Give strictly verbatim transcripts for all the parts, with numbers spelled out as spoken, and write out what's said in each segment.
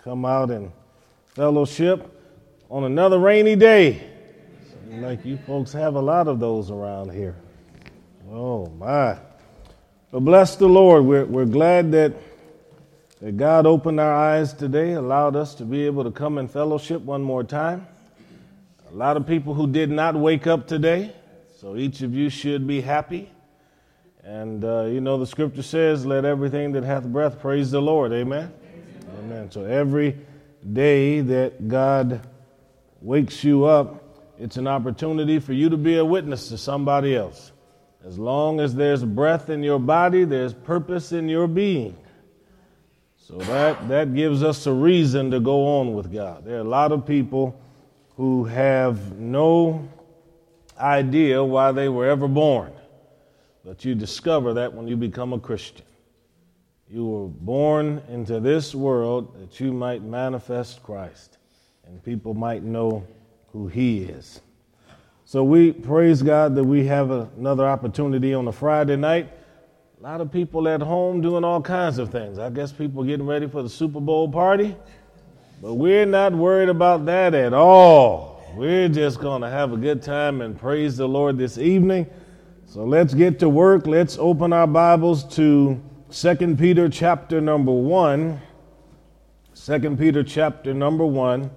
come out and fellowship on another rainy day. Seems like you folks have a lot of those around here. Oh, my. But bless the Lord. We're, we're glad that, that God opened our eyes today, allowed us to be able to come and fellowship one more time. A lot of people who did not wake up today, so each of you should be happy. And, uh, you know, the scripture says, let everything that hath breath praise the Lord. Amen? Amen. Amen. So every day that God wakes you up, it's an opportunity for you to be a witness to somebody else. As long as there's breath in your body, there's purpose in your being. So that, that gives us a reason to go on with God. There are a lot of people who have no idea why they were ever born. But you discover that when you become a Christian. You were born into this world that you might manifest Christ and people might know who He is. So we praise God that we have another opportunity on a Friday night. A lot of people at home doing all kinds of things. I guess people getting ready for the Super Bowl party. But we're not worried about that at all. We're just going to have a good time and praise the Lord this evening. So let's get to work. Let's open our Bibles to Second Peter chapter number one. Second Peter chapter number one.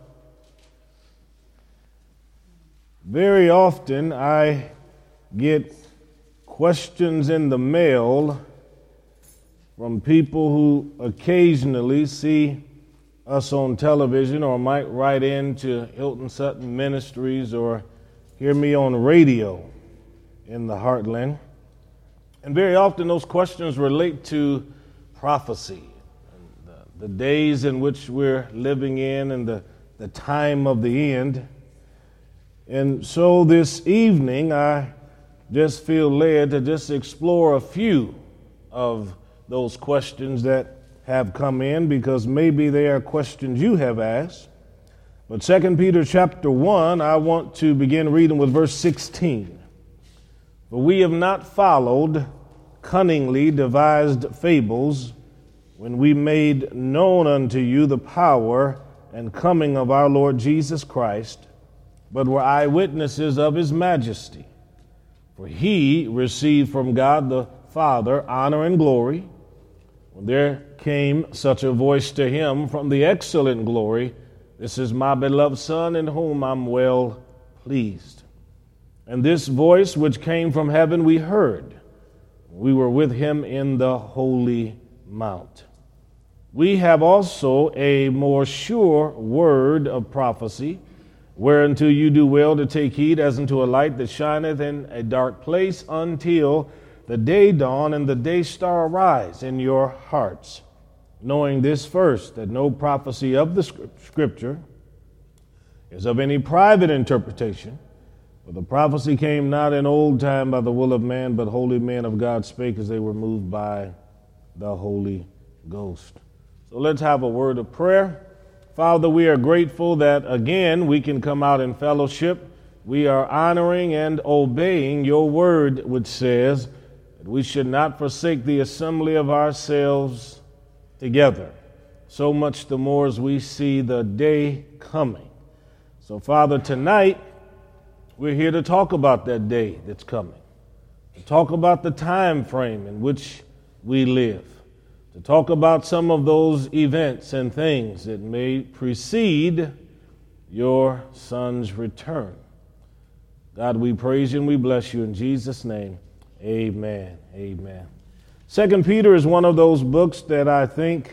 Very often I get questions in the mail from people who occasionally see us on television or might write in to Hilton Sutton Ministries or hear me on radio in the heartland. And very often those questions relate to prophecy, and the, the days in which we're living in and the, the time of the end. And so this evening I just feel led to just explore a few of those questions that have come in, because maybe they are questions you have asked. But Second Peter chapter one, I want to begin reading with verse sixteen. For we have not followed cunningly devised fables when we made known unto you the power and coming of our Lord Jesus Christ, but were eyewitnesses of His majesty. For He received from God the Father honor and glory, when there came such a voice to Him from the excellent glory, this is my beloved Son, in whom I'm well pleased. And this voice which came from heaven we heard. We were with Him in the holy mount. We have also a more sure word of prophecy, whereunto you do well to take heed, as unto a light that shineth in a dark place, until the day dawn and the day star arise in your hearts, knowing this first, that no prophecy of the Scripture is of any private interpretation. For the prophecy came not in old time by the will of man, but holy men of God spake as they were moved by the Holy Ghost. So let's have a word of prayer. Father, we are grateful that again we can come out in fellowship. We are honoring and obeying your word, which says that we should not forsake the assembly of ourselves together, so much the more as we see the day coming. So, Father, tonight we're here to talk about that day that's coming, to talk about the time frame in which we live, to talk about some of those events and things that may precede your Son's return. God, we praise you and we bless you in Jesus' name. Amen. Amen. Second Peter is one of those books that I think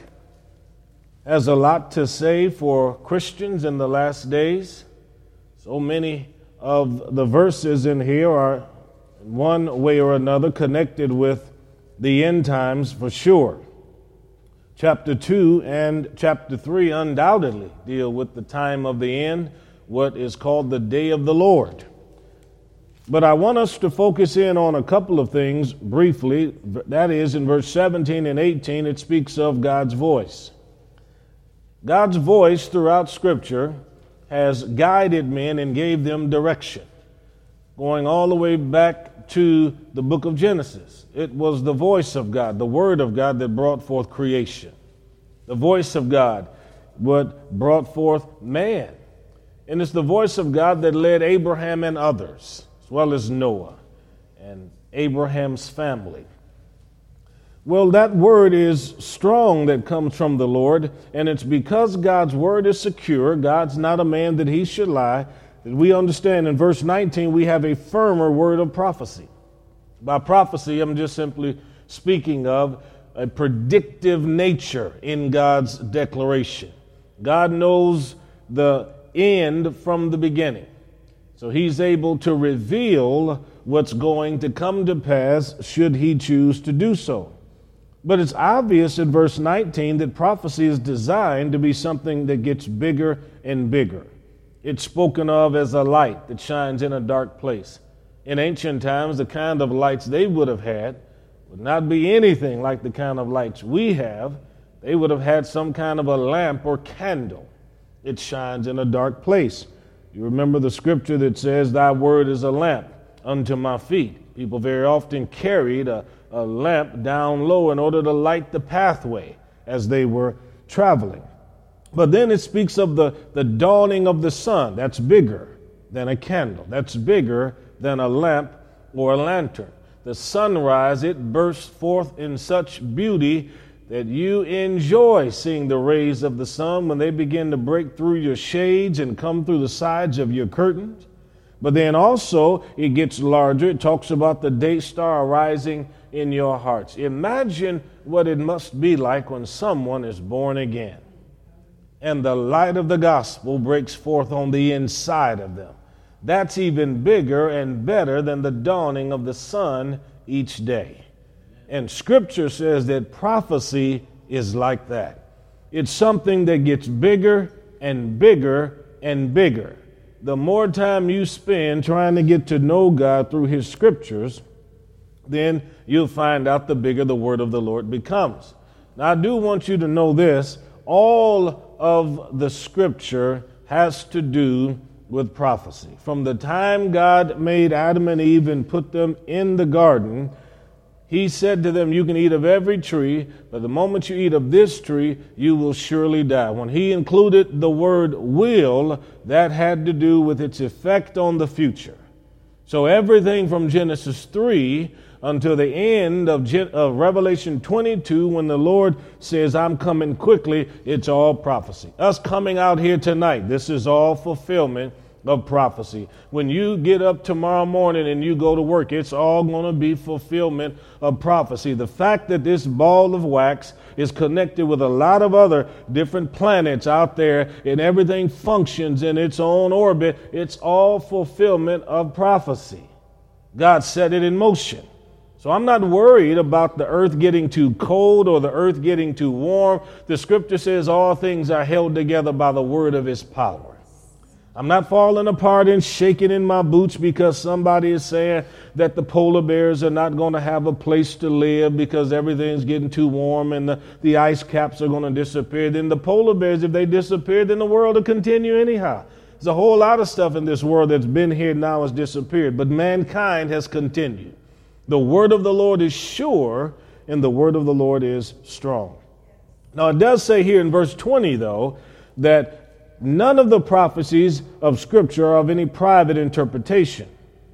has a lot to say for Christians in the last days. So many of the verses in here are in one way or another connected with the end times for sure. Chapter two and chapter three undoubtedly deal with the time of the end, what is called the day of the Lord. But I want us to focus in on a couple of things briefly. That is, in verse seventeen and eighteen, it speaks of God's voice. God's voice throughout Scripture has guided men and gave them direction. Going all the way back to the book of Genesis, it was the voice of God, the Word of God, that brought forth creation. The voice of God what brought forth man. And it's the voice of God that led Abraham and others, as well as Noah and Abraham's family. Well, that word is strong that comes from the Lord, and it's because God's word is secure, God's not a man that he should lie, that we understand in verse nineteen we have a firmer word of prophecy. By prophecy, I'm just simply speaking of a predictive nature in God's declaration. God knows the end from the beginning. So he's able to reveal what's going to come to pass should he choose to do so. But it's obvious in verse nineteen that prophecy is designed to be something that gets bigger and bigger. It's spoken of as a light that shines in a dark place. In ancient times, the kind of lights they would have had would not be anything like the kind of lights we have. They would have had some kind of a lamp or candle. It shines in a dark place. You remember the scripture that says, "Thy word is a lamp unto my feet." People very often carried a, a lamp down low in order to light the pathway as they were traveling. But then it speaks of the, the dawning of the sun. That's bigger than a candle. That's bigger than a lamp or a lantern. The sunrise, it bursts forth in such beauty that you enjoy seeing the rays of the sun when they begin to break through your shades and come through the sides of your curtains. But then also it gets larger. It talks about the day star rising in your hearts. Imagine what it must be like when someone is born again and the light of the gospel breaks forth on the inside of them. That's even bigger and better than the dawning of the sun each day. And Scripture says that prophecy is like that. It's something that gets bigger and bigger and bigger. The more time you spend trying to get to know God through His Scriptures, then you'll find out the bigger the word of the Lord becomes. Now, I do want you to know this. All of the Scripture has to do with prophecy. From the time God made Adam and Eve and put them in the garden, He said to them, "You can eat of every tree, but the moment you eat of this tree, you will surely die." When He included the word will, that had to do with its effect on the future. So everything from Genesis three until the end of, Gen- of Revelation twenty-two, when the Lord says, "I'm coming quickly," it's all prophecy. Us coming out here tonight, this is all fulfillment of prophecy. When you get up tomorrow morning and you go to work, it's all going to be fulfillment of prophecy. The fact that this ball of wax is connected with a lot of other different planets out there and everything functions in its own orbit, it's all fulfillment of prophecy. God set it in motion. So I'm not worried about the earth getting too cold or the earth getting too warm. The Scripture says all things are held together by the word of His power. I'm not falling apart and shaking in my boots because somebody is saying that the polar bears are not going to have a place to live because everything's getting too warm and the, the ice caps are going to disappear. Then the polar bears, if they disappear, then the world will continue anyhow. There's a whole lot of stuff in this world that's been here now has disappeared, but mankind has continued. The word of the Lord is sure and the word of the Lord is strong. Now it does say here in verse twenty, though, that none of the prophecies of Scripture are of any private interpretation.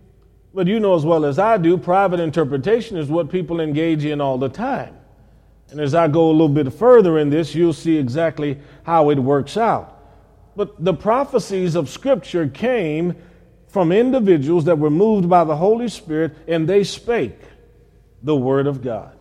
But you know as well as I do, private interpretation is what people engage in all the time. And as I go a little bit further in this, you'll see exactly how it works out. But the prophecies of Scripture came from individuals that were moved by the Holy Spirit, and they spake the Word of God.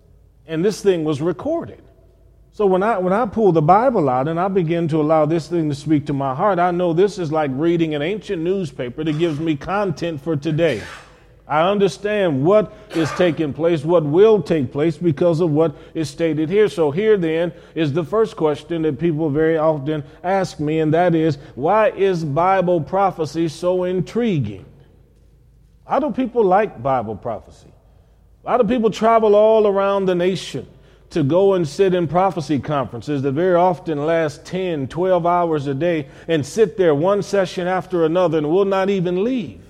And this thing was recorded. So when I when I pull the Bible out and I begin to allow this thing to speak to my heart, I know this is like reading an ancient newspaper that gives me content for today. I understand what is taking place, what will take place because of what is stated here. So here then is the first question that people very often ask me, and that is, why is Bible prophecy so intriguing? How do people like Bible prophecy? Why do people travel all around the nation to go and sit in prophecy conferences that very often last ten, twelve hours a day and sit there one session after another and will not even leave?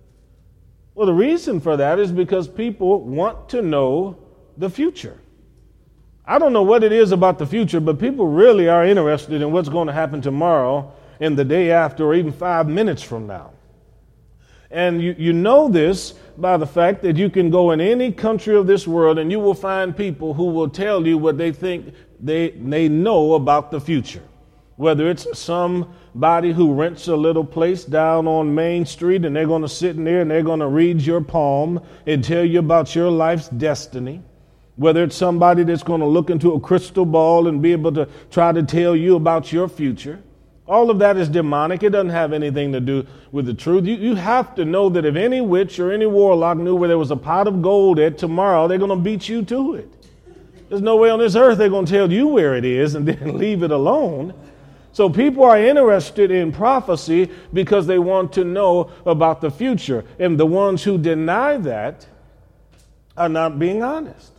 Well, the reason for that is because people want to know the future. I don't know what it is about the future, but people really are interested in what's going to happen tomorrow and the day after, or even five minutes from now. And you, you know this by the fact that you can go in any country of this world and you will find people who will tell you what they think they, they know about the future. Whether it's somebody who rents a little place down on Main Street and they're going to sit in there and they're going to read your palm and tell you about your life's destiny. Whether it's somebody that's going to look into a crystal ball and be able to try to tell you about your future. All of that is demonic. It doesn't have anything to do with the truth. You, you have to know that if any witch or any warlock knew where there was a pot of gold at tomorrow, they're going to beat you to it. There's no way on this earth they're going to tell you where it is and then leave it alone. So people are interested in prophecy because they want to know about the future. And the ones who deny that are not being honest.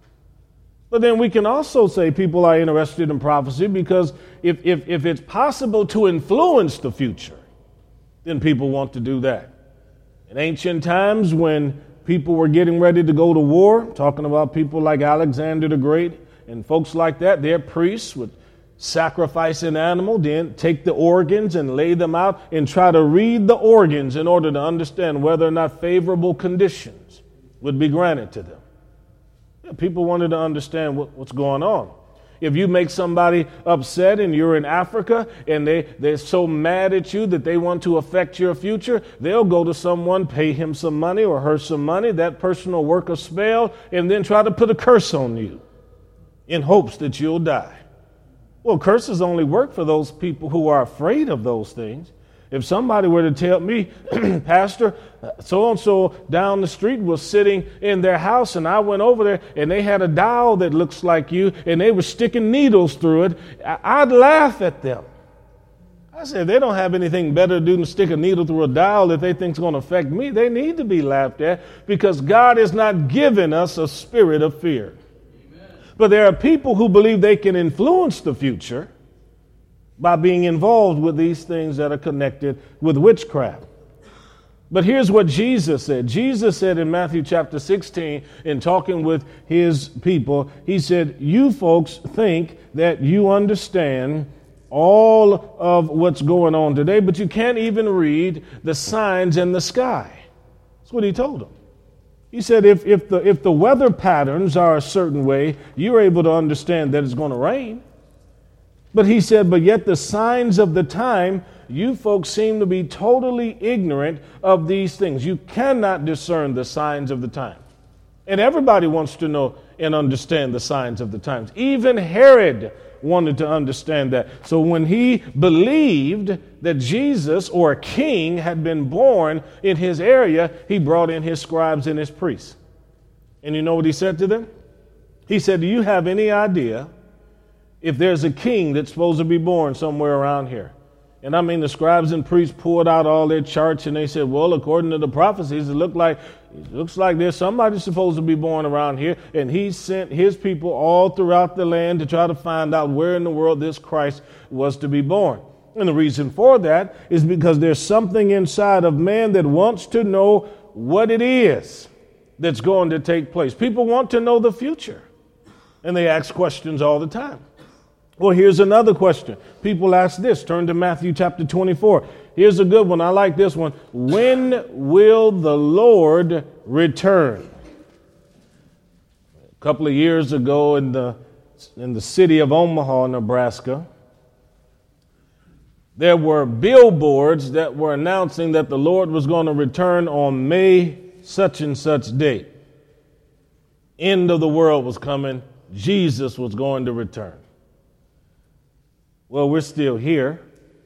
But then we can also say people are interested in prophecy because if, if, if it's possible to influence the future, then people want to do that. In ancient times when people were getting ready to go to war, talking about people like Alexander the Great and folks like that, their priests would sacrifice an animal, then take the organs and lay them out and try to read the organs in order to understand whether or not favorable conditions would be granted to them. People wanted to understand what, what's going on. If you make somebody upset and you're in Africa and they, they're so mad at you that they want to affect your future, they'll go to someone, pay him some money or her some money. That person will work a spell and then try to put a curse on you in hopes that you'll die. Well, curses only work for those people who are afraid of those things. If somebody were to tell me, Pastor, so-and-so down the street was sitting in their house and I went over there and they had a doll that looks like you and they were sticking needles through it, I'd laugh at them. I said, they don't have anything better to do than stick a needle through a doll that they think is going to affect me. They need to be laughed at because God has not given us a spirit of fear. Amen. But there are people who believe they can influence the future by being involved with these things that are connected with witchcraft. But here's what Jesus said. Jesus said in Matthew chapter sixteen, in talking with his people, he said, you folks think that you understand all of what's going on today, but you can't even read the signs in the sky. That's what he told them. He said, if, if, the, if the weather patterns are a certain way, you're able to understand that it's going to rain. But he said, but yet the signs of the time, you folks seem to be totally ignorant of these things. You cannot discern the signs of the time. And everybody wants to know and understand the signs of the times. Even Herod wanted to understand that. So when he believed that Jesus or a king had been born in his area, he brought in his scribes and his priests. And you know what he said to them? He said, do you have any idea if there's a king that's supposed to be born somewhere around here? And I mean, the scribes and priests poured out all their charts and they said, well, according to the prophecies, it looked like it looks like there's somebody supposed to be born around here. And he sent his people all throughout the land to try to find out where in the world this Christ was to be born. And the reason for that is because there's something inside of man that wants to know what it is that's going to take place. People want to know the future, and they ask questions all the time. Well, here's another question. People ask this. Turn to Matthew chapter twenty-four. Here's a good one. I like this one. When will the Lord return? A couple of years ago in the, in the city of Omaha, Nebraska, there were billboards that were announcing that the Lord was going to return on May such and such date. End of the world was coming. Jesus was going to return. Well, we're still here,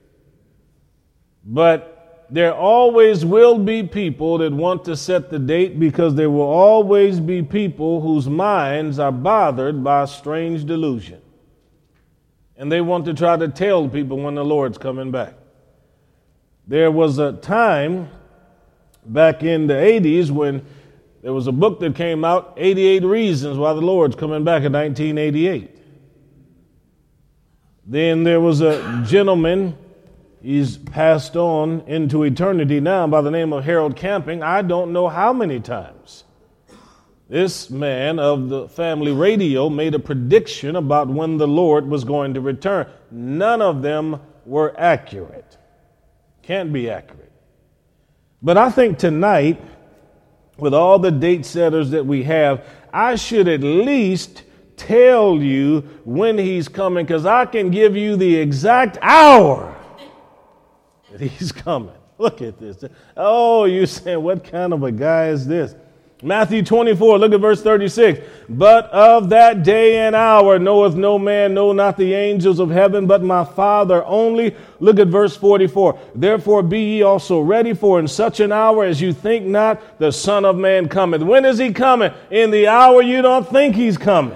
but there always will be people that want to set the date because there will always be people whose minds are bothered by a strange delusion. And they want to try to tell people when the Lord's coming back. There was a time back in the eighties when there was a book that came out, eighty-eight Reasons Why the Lord's Coming Back, in nineteen eighty-eight. Then there was a gentleman, he's passed on into eternity now, by the name of Harold Camping. I don't know how many times This man of the family radio made a prediction about when the Lord was going to return. None of them were accurate. Can't be accurate. But I think tonight, with all the date setters that we have, I should at least tell you when he's coming, because I can give you the exact hour that he's coming. Look at this. Oh, you're saying, what kind of a guy is this? Matthew twenty-four, look at verse thirty-six. But of that day and hour knoweth no man, no, not the angels of heaven, but my Father only. Look at verse forty-four. Therefore be ye also ready, for in such an hour as you think not, the Son of Man cometh. When is he coming? In the hour you don't think he's coming.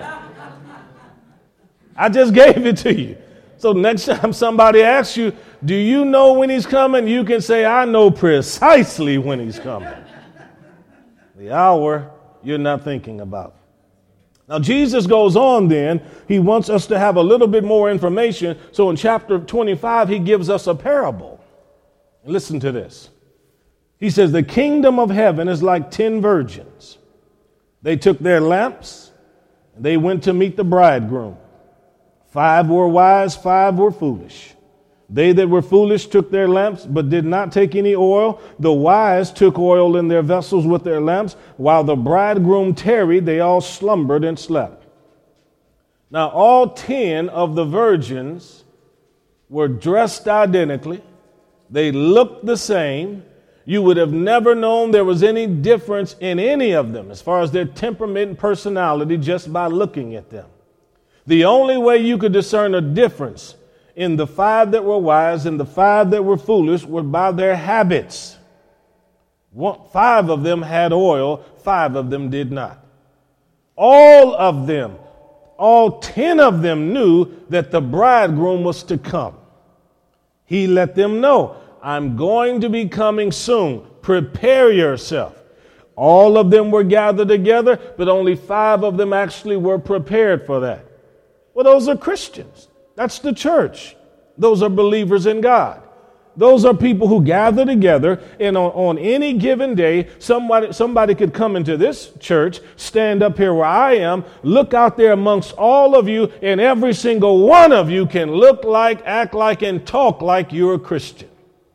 I just gave it to you. So next time somebody asks you, do you know when he's coming? You can say, I know precisely when he's coming. The hour you're not thinking about. Now, Jesus goes on then. He wants us to have a little bit more information. So in chapter twenty-five, he gives us a parable. Listen to this. He says, the kingdom of heaven is like ten virgins. They took their lamps, and they went to meet the bridegroom. Five were wise, five were foolish. They that were foolish took their lamps, but did not take any oil. The wise took oil in their vessels with their lamps. While the bridegroom tarried, they all slumbered and slept. Now, all ten of the virgins were dressed identically. They looked the same. You would have never known there was any difference in any of them as far as their temperament and personality just by looking at them. The only way you could discern a difference in the five that were wise and the five that were foolish were by their habits. One, five of them had oil, five of them did not. All of them, all ten of them knew that the bridegroom was to come. He let them know, I'm going to be coming soon. Prepare yourself. All of them were gathered together, but only five of them actually were prepared for that. Well, those are Christians. That's the church. Those are believers in God. Those are people who gather together, and on, on any given day, somebody, somebody could come into this church, stand up here where I am, look out there amongst all of you, and every single one of you can look like, act like, and talk like you're a Christian.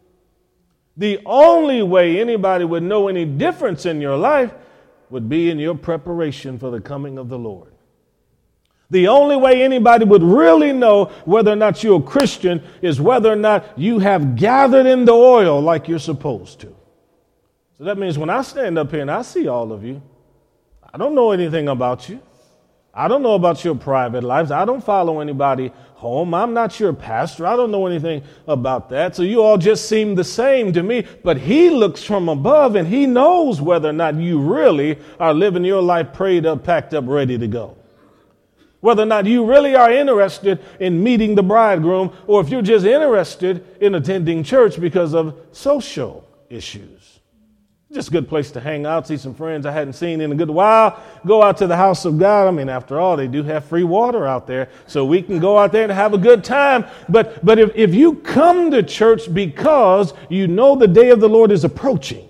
The only way anybody would know any difference in your life would be in your preparation for the coming of the Lord. The only way anybody would really know whether or not you're a Christian is whether or not you have gathered in the oil like you're supposed to. So that means when I stand up here and I see all of you, I don't know anything about you. I don't know about your private lives. I don't follow anybody home. I'm not your pastor. I don't know anything about that. So you all just seem the same to me. But he looks from above and he knows whether or not you really are living your life prayed up, packed up, ready to go. Whether or not you really are interested in meeting the bridegroom, or if you're just interested in attending church because of social issues. Just a good place to hang out, see some friends I hadn't seen in a good while. Go out to the house of God. I mean, after all, they do have free water out there, so we can go out there and have a good time. But, but if, if you come to church because you know the day of the Lord is approaching,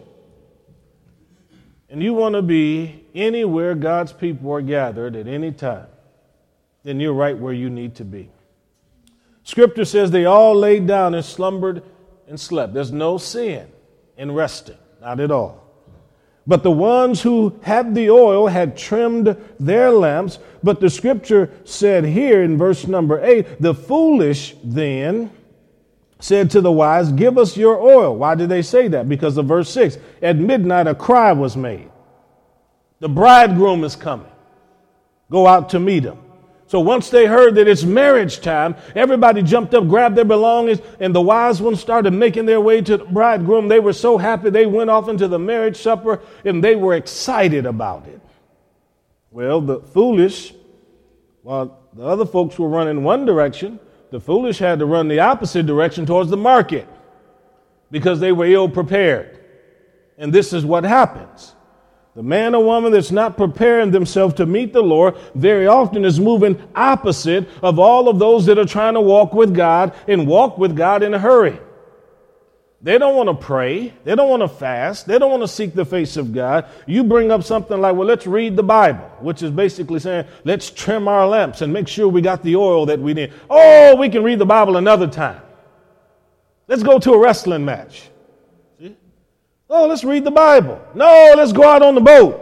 and you want to be anywhere God's people are gathered at any time, then you're right where you need to be. Scripture says they all laid down and slumbered and slept. There's no sin in resting, not at all. But the ones who had the oil had trimmed their lamps. But the scripture said here in verse number eight, the foolish then said to the wise, give us your oil. Why did they say that? Because of verse six. At midnight a cry was made. The bridegroom is coming. Go out to meet him. So once they heard that it's marriage time, everybody jumped up, grabbed their belongings, and the wise ones started making their way to the bridegroom. They were so happy they went off into the marriage supper, and they were excited about it. Well, the foolish, while the other folks were running one direction, the foolish had to run the opposite direction towards the market because they were ill prepared. And this is what happens. The man or woman that's not preparing themselves to meet the Lord very often is moving opposite of all of those that are trying to walk with God and walk with God in a hurry. They don't want to pray. They don't want to fast. They don't want to seek the face of God. You bring up something like, well, let's read the Bible, which is basically saying, let's trim our lamps and make sure we got the oil that we need. Oh, we can read the Bible another time. Let's go to a wrestling match. See? Oh, let's read the Bible. No, let's go out on the boat.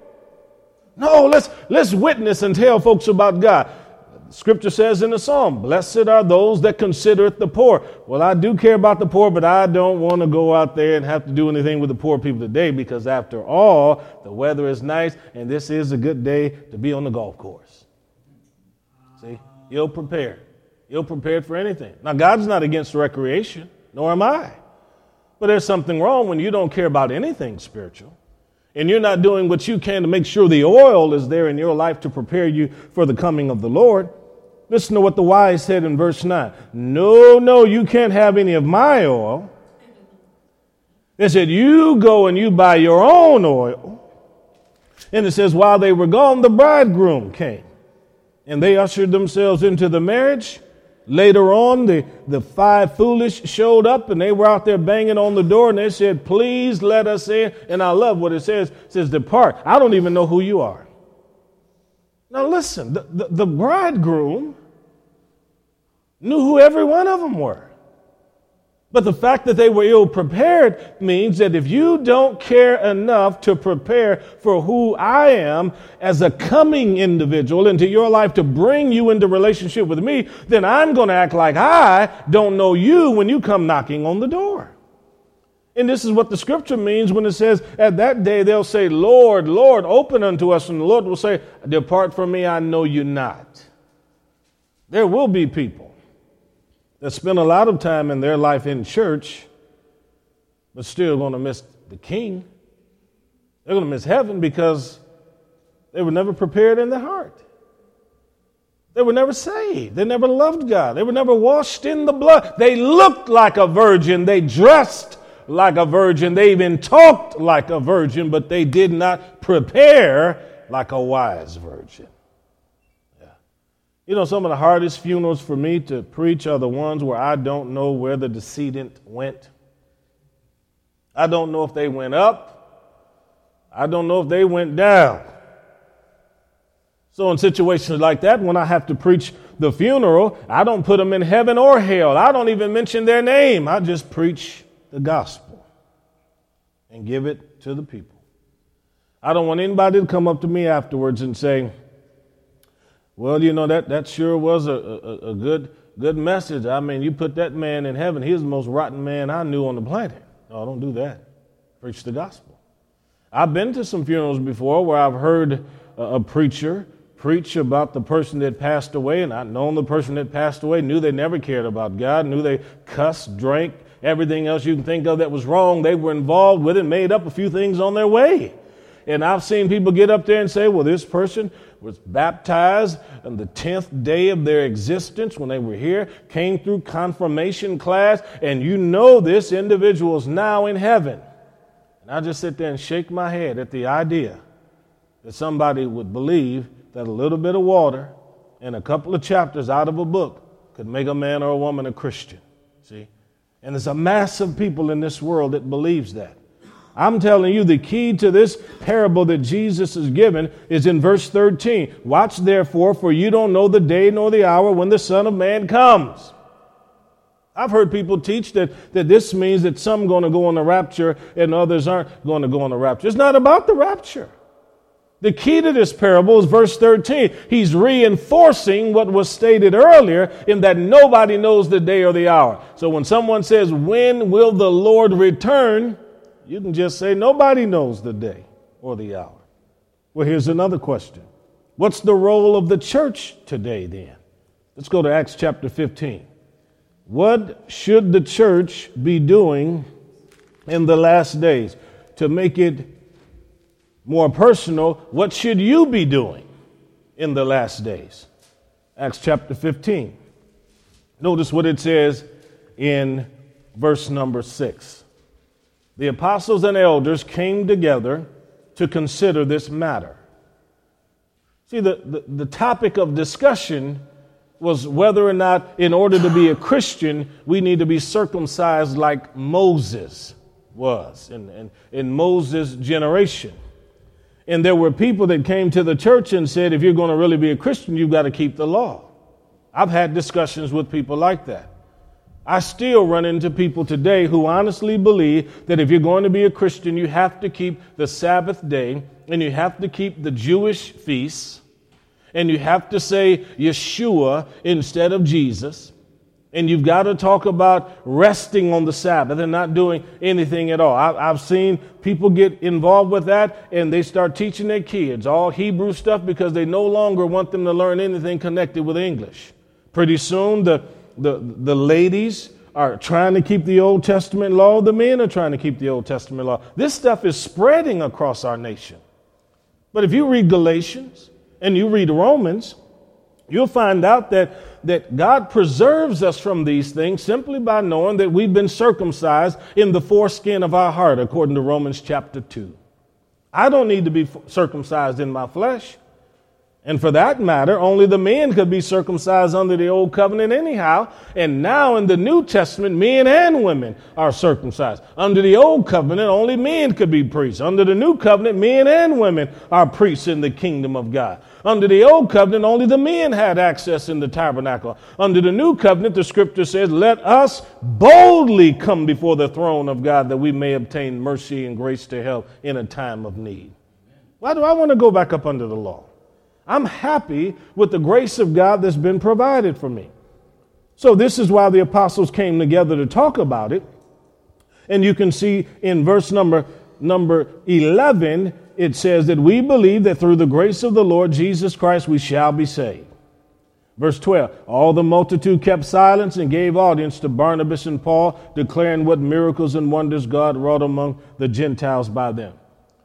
No, let's let's witness and tell folks about God. Scripture says in the Psalm, blessed are those that considereth the poor. Well, I do care about the poor, but I don't want to go out there and have to do anything with the poor people today, because after all, the weather is nice and this is a good day to be on the golf course. See, ill prepared. Ill prepared for anything. Now, God's not against recreation, nor am I. But there's something wrong when you don't care about anything spiritual, and you're not doing what you can to make sure the oil is there in your life to prepare you for the coming of the Lord. Listen to what the wise said in verse nine. No, no, you can't have any of my oil. They said, you go and you buy your own oil. And it says, while they were gone, the bridegroom came, and they ushered themselves into the marriage. Later on, the, the five foolish showed up, and they were out there banging on the door, and they said, please let us in. And I love what it says. It says, depart. I don't even know who you are. Now listen, the, the, the bridegroom knew who every one of them were. But the fact that they were ill prepared means that if you don't care enough to prepare for who I am as a coming individual into your life to bring you into relationship with me, then I'm going to act like I don't know you when you come knocking on the door. And this is what the scripture means when it says, at that day they'll say, Lord, Lord, open unto us. And the Lord will say, depart from me, I know you not. There will be people that spend a lot of time in their life in church, but still going to miss the King. They're going to miss heaven because they were never prepared in their heart. They were never saved. They never loved God. They were never washed in the blood. They looked like a virgin. They dressed like a virgin. They even talked like a virgin, but they did not prepare like a wise virgin. You know, some of the hardest funerals for me to preach are the ones where I don't know where the decedent went. I don't know if they went up. I don't know if they went down. So in situations like that, when I have to preach the funeral, I don't put them in heaven or hell. I don't even mention their name. I just preach the gospel and give it to the people. I don't want anybody to come up to me afterwards and say, well, you know, that, that sure was a, a, a good good message. I mean, you put that man in heaven. He was the most rotten man I knew on the planet. No, don't do that. Preach the gospel. I've been to some funerals before where I've heard a, a preacher preach about the person that passed away, and I've known the person that passed away, knew they never cared about God, knew they cussed, drank, everything else you can think of that was wrong. They were involved with it, made up a few things on their way. And I've seen people get up there and say, well, this person was baptized on the tenth day of their existence when they were here, came through confirmation class, and you know this individual is now in heaven. And I just sit there and shake my head at the idea that somebody would believe that a little bit of water and a couple of chapters out of a book could make a man or a woman a Christian. See? And there's a mass of people in this world that believes that. I'm telling you, the key to this parable that Jesus has given is in verse thirteen. Watch therefore, for you don't know the day nor the hour when the Son of Man comes. I've heard people teach that, that this means that some are going to go on the rapture and others aren't going to go on the rapture. It's not about the rapture. The key to this parable is verse thirteen. He's reinforcing what was stated earlier in that nobody knows the day or the hour. So when someone says, when will the Lord return? You can just say, nobody knows the day or the hour. Well, here's another question. What's the role of the church today then? Let's go to Acts chapter fifteen. What should the church be doing in the last days? To make it more personal, what should you be doing in the last days? Acts chapter fifteen. Notice what it says in verse number six. The apostles and elders came together to consider this matter. See, the, the, the topic of discussion was whether or not, in order to be a Christian, we need to be circumcised like Moses was in, in, in Moses' generation. And there were people that came to the church and said, if you're going to really be a Christian, you've got to keep the law. I've had discussions with people like that. I still run into people today who honestly believe that if you're going to be a Christian, you have to keep the Sabbath day and you have to keep the Jewish feasts and you have to say Yeshua instead of Jesus. And you've got to talk about resting on the Sabbath and not doing anything at all. I, I've seen people get involved with that and they start teaching their kids all Hebrew stuff because they no longer want them to learn anything connected with English. Pretty soon the, the, the ladies are trying to keep the Old Testament law. The men are trying to keep the Old Testament law. This stuff is spreading across our nation. But if you read Galatians and you read Romans, you'll find out that, that God preserves us from these things simply by knowing that we've been circumcised in the foreskin of our heart, according to Romans chapter two. I don't need to be circumcised in my flesh. And for that matter, only the men could be circumcised under the old covenant anyhow. And now in the New Testament, men and women are circumcised. Under the old covenant, only men could be priests. Under the new covenant, men and women are priests in the kingdom of God. Under the old covenant, only the men had access in the tabernacle. Under the new covenant, the scripture says, let us boldly come before the throne of God that we may obtain mercy and grace to help in a time of need. Why do I want to go back up under the law? I'm happy with the grace of God that's been provided for me. So this is why the apostles came together to talk about it. And you can see in verse number, number eleven, it says that we believe that through the grace of the Lord Jesus Christ we shall be saved. Verse twelve, all the multitude kept silence and gave audience to Barnabas and Paul, declaring what miracles and wonders God wrought among the Gentiles by them.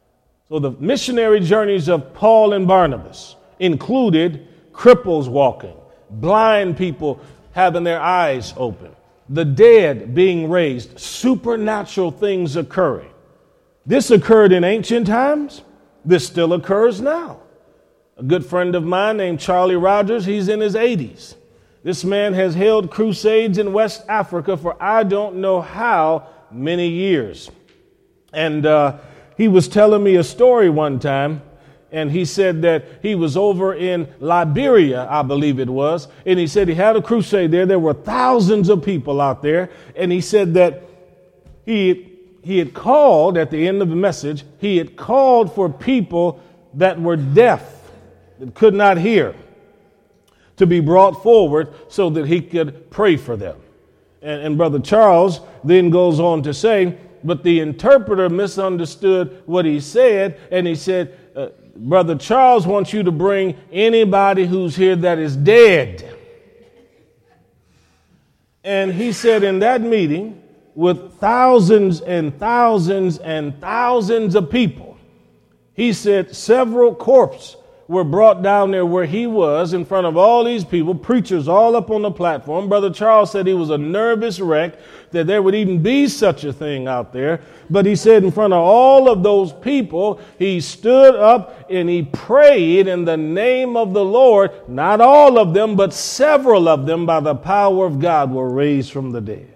So the missionary journeys of Paul and Barnabas included cripples walking, blind people having their eyes open, the dead being raised, supernatural things occurring. This occurred in ancient times. This still occurs now. A good friend of mine named Charlie Rogers, he's in his eighties. This man has held crusades in West Africa for I don't know how many years. And uh, he was telling me a story one time. And he said that he was over in Liberia, I believe it was. And he said he had a crusade there. There were thousands of people out there. And he said that he, he had called at the end of the message, he had called for people that were deaf, that could not hear, to be brought forward so that he could pray for them. And, and Brother Charles then goes on to say, but the interpreter misunderstood what he said. And he said, uh, Brother Charles wants you to bring anybody who's here that is dead. And he said in that meeting with thousands and thousands and thousands of people, he said several corpses were brought down there where he was in front of all these people, preachers all up on the platform. Brother Charles said he was a nervous wreck that there would even be such a thing out there. But he said in front of all of those people, he stood up and he prayed in the name of the Lord. Not all of them, but several of them by the power of God were raised from the dead.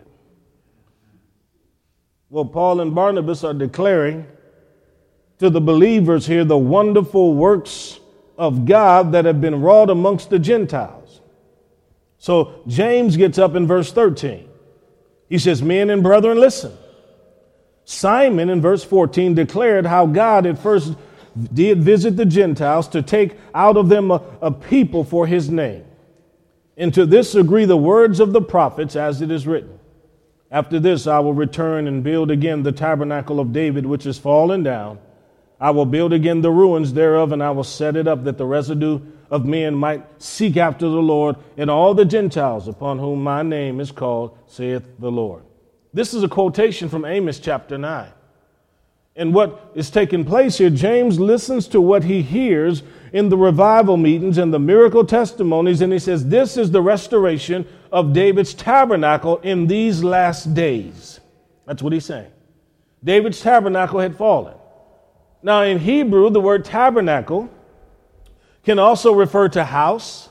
Well, Paul and Barnabas are declaring to the believers here the wonderful works of God that have been wrought amongst the Gentiles. So James gets up in verse thirteen. He says, men and brethren, listen. Simon in verse fourteen declared how God at first did visit the Gentiles to take out of them a, a people for his name. And to this agree the words of the prophets as it is written. After this I will return and build again the tabernacle of David which is fallen down. I will build again the ruins thereof, and I will set it up that the residue of men might seek after the Lord, and all the Gentiles upon whom my name is called, saith the Lord. This is a quotation from Amos chapter nine. And what is taking place here, James listens to what he hears in the revival meetings and the miracle testimonies, and he says, this is the restoration of David's tabernacle in these last days. That's what he's saying. David's tabernacle had fallen. Now, in Hebrew, the word tabernacle can also refer to house,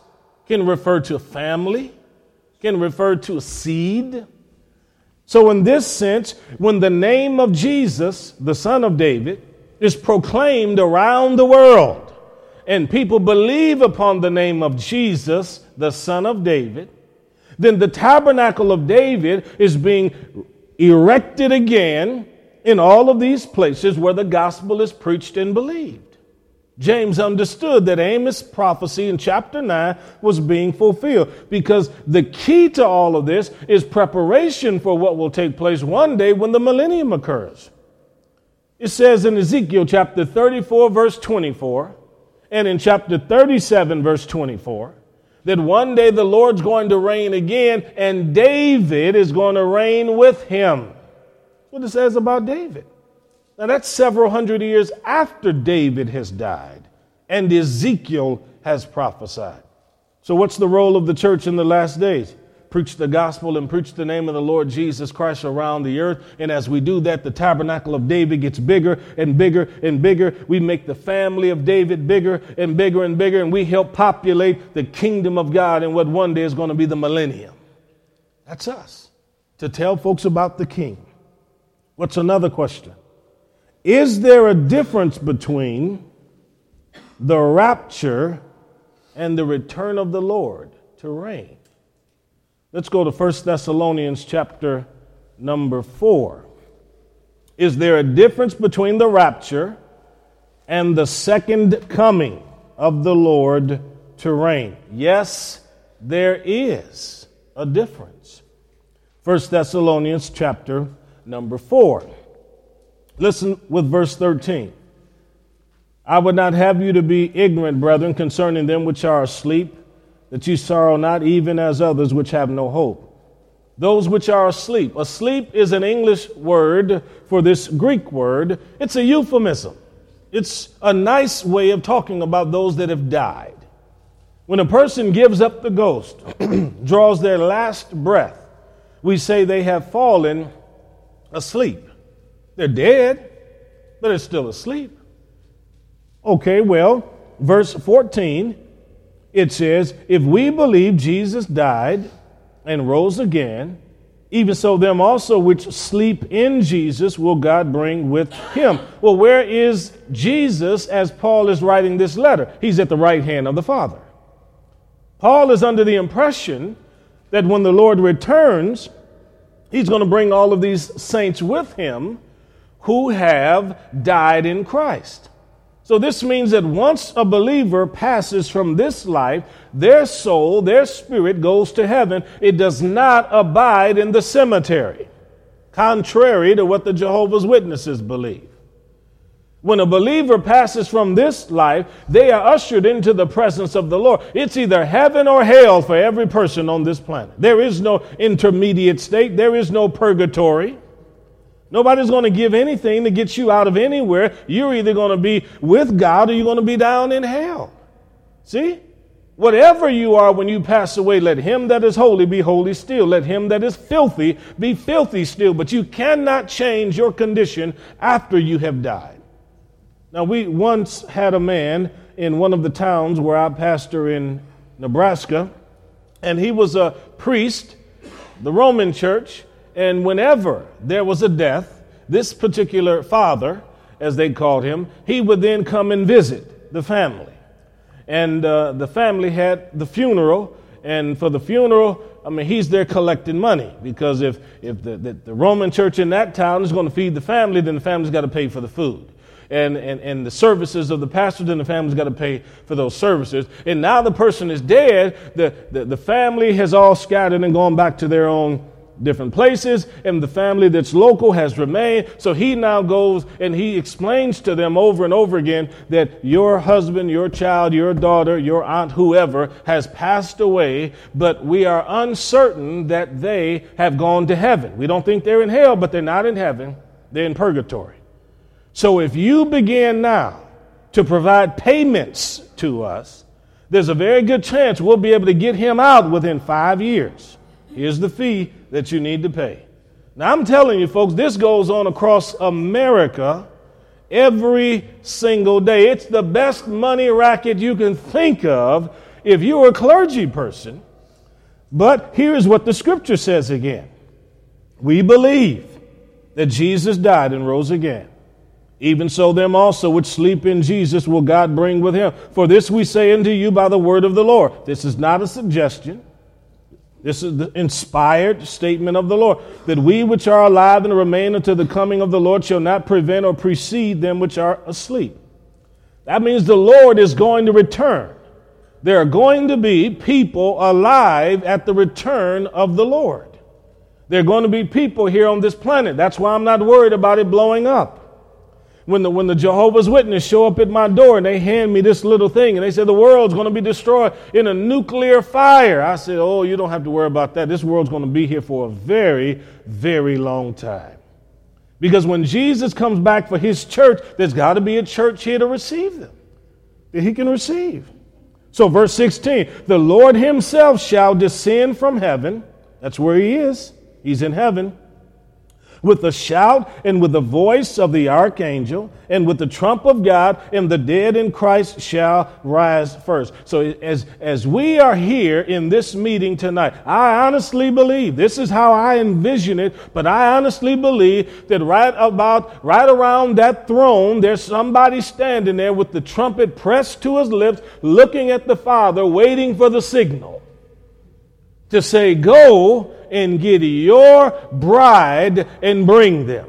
can refer to family, can refer to a seed. So in this sense, when the name of Jesus, the Son of David, is proclaimed around the world, and people believe upon the name of Jesus, the Son of David, then the tabernacle of David is being erected again in all of these places where the gospel is preached and believed. James understood that Amos' prophecy in chapter nine was being fulfilled, because the key to all of this is preparation for what will take place one day when the millennium occurs. It says in Ezekiel chapter thirty-four, verse twenty-four, and in chapter thirty-seven, verse twenty-four, that one day the Lord's going to reign again, and David is going to reign with him. That's what it says about David. Now that's several hundred years after David has died and Ezekiel has prophesied. So what's the role of the church in the last days? Preach the gospel and preach the name of the Lord Jesus Christ around the earth. And as we do that, the tabernacle of David gets bigger and bigger and bigger. We make the family of David bigger and bigger and bigger, and we help populate the kingdom of God in what one day is going to be the millennium. That's us, to tell folks about the king. What's another question? Is there a difference between the rapture and the return of the Lord to reign? Let's go to First Thessalonians chapter number four. Is there a difference between the rapture and the second coming of the Lord to reign? Yes, there is a difference. First Thessalonians chapter number four. Listen with verse thirteen. I would not have you to be ignorant, brethren, concerning them which are asleep, that ye sorrow not, even as others which have no hope. Those which are asleep. Asleep is an English word for this Greek word. It's a euphemism. It's a nice way of talking about those that have died. When a person gives up the ghost, draws their last breath, we say they have fallen asleep. They're dead, but they're still asleep. Okay, well, verse fourteen, it says, if we believe Jesus died and rose again, even so them also which sleep in Jesus will God bring with him. Well, where is Jesus as Paul is writing this letter? He's at the right hand of the Father. Paul is under the impression that when the Lord returns, he's going to bring all of these saints with him who have died in Christ. So this means that once a believer passes from this life, their soul, their spirit goes to heaven. It does not abide in the cemetery, contrary to what the Jehovah's Witnesses believe. When a believer passes from this life, they are ushered into the presence of the Lord. It's either heaven or hell for every person on this planet. There is no intermediate state. There is no purgatory. Nobody's going to give anything to get you out of anywhere. You're either going to be with God or you're going to be down in hell. See? Whatever you are when you pass away, let him that is holy be holy still. Let him that is filthy be filthy still. But you cannot change your condition after you have died. Now, we once had a man in one of the towns where I pastor in Nebraska, and he was a priest, the Roman church. And whenever there was a death, this particular father, as they called him, he would then come and visit the family. And uh, the family had the funeral. And for the funeral, I mean, he's there collecting money. Because if, if the, the, the Roman church in that town is going to feed the family, then the family's got to pay for the food. And, and, and the services of the pastor, then the family's got to pay for those services. And now the person is dead. The, the, the family has all scattered and gone back to their own different places, and the family that's local has remained. So he now goes and he explains to them over and over again that your husband, your child, your daughter, your aunt, whoever has passed away, but we are uncertain that they have gone to heaven. We don't think they're in hell, but they're not in heaven. They're in purgatory. So if you begin now to provide payments to us, there's a very good chance we'll be able to get him out within five years. Here's the fee that you need to pay. Now, I'm telling you, folks, this goes on across America every single day. It's the best money racket you can think of if you're a clergy person. But here's what the scripture says again. We believe that Jesus died and rose again. Even so, them also which sleep in Jesus will God bring with him. For this we say unto you by the word of the Lord. This is not a suggestion. This is the inspired statement of the Lord, that we which are alive and remain until the coming of the Lord shall not prevent or precede them which are asleep. That means the Lord is going to return. There are going to be people alive at the return of the Lord. There are going to be people here on this planet. That's why I'm not worried about it blowing up. When the, when the Jehovah's Witnesses show up at my door and they hand me this little thing and they say the world's going to be destroyed in a nuclear fire, I said, oh, you don't have to worry about that. This world's going to be here for a very, very long time. Because when Jesus comes back for his church, there's got to be a church here to receive them, that he can receive. So verse sixteen, the Lord himself shall descend from heaven. That's where he is. He's in heaven. With a shout and with the voice of the archangel and with the trump of God, and the dead in Christ shall rise first. So as, as we are here in this meeting tonight, I honestly believe, this is how I envision it, but I honestly believe that right about, right around that throne, there's somebody standing there with the trumpet pressed to his lips, looking at the Father, waiting for the signal to say, go and get your bride and bring them.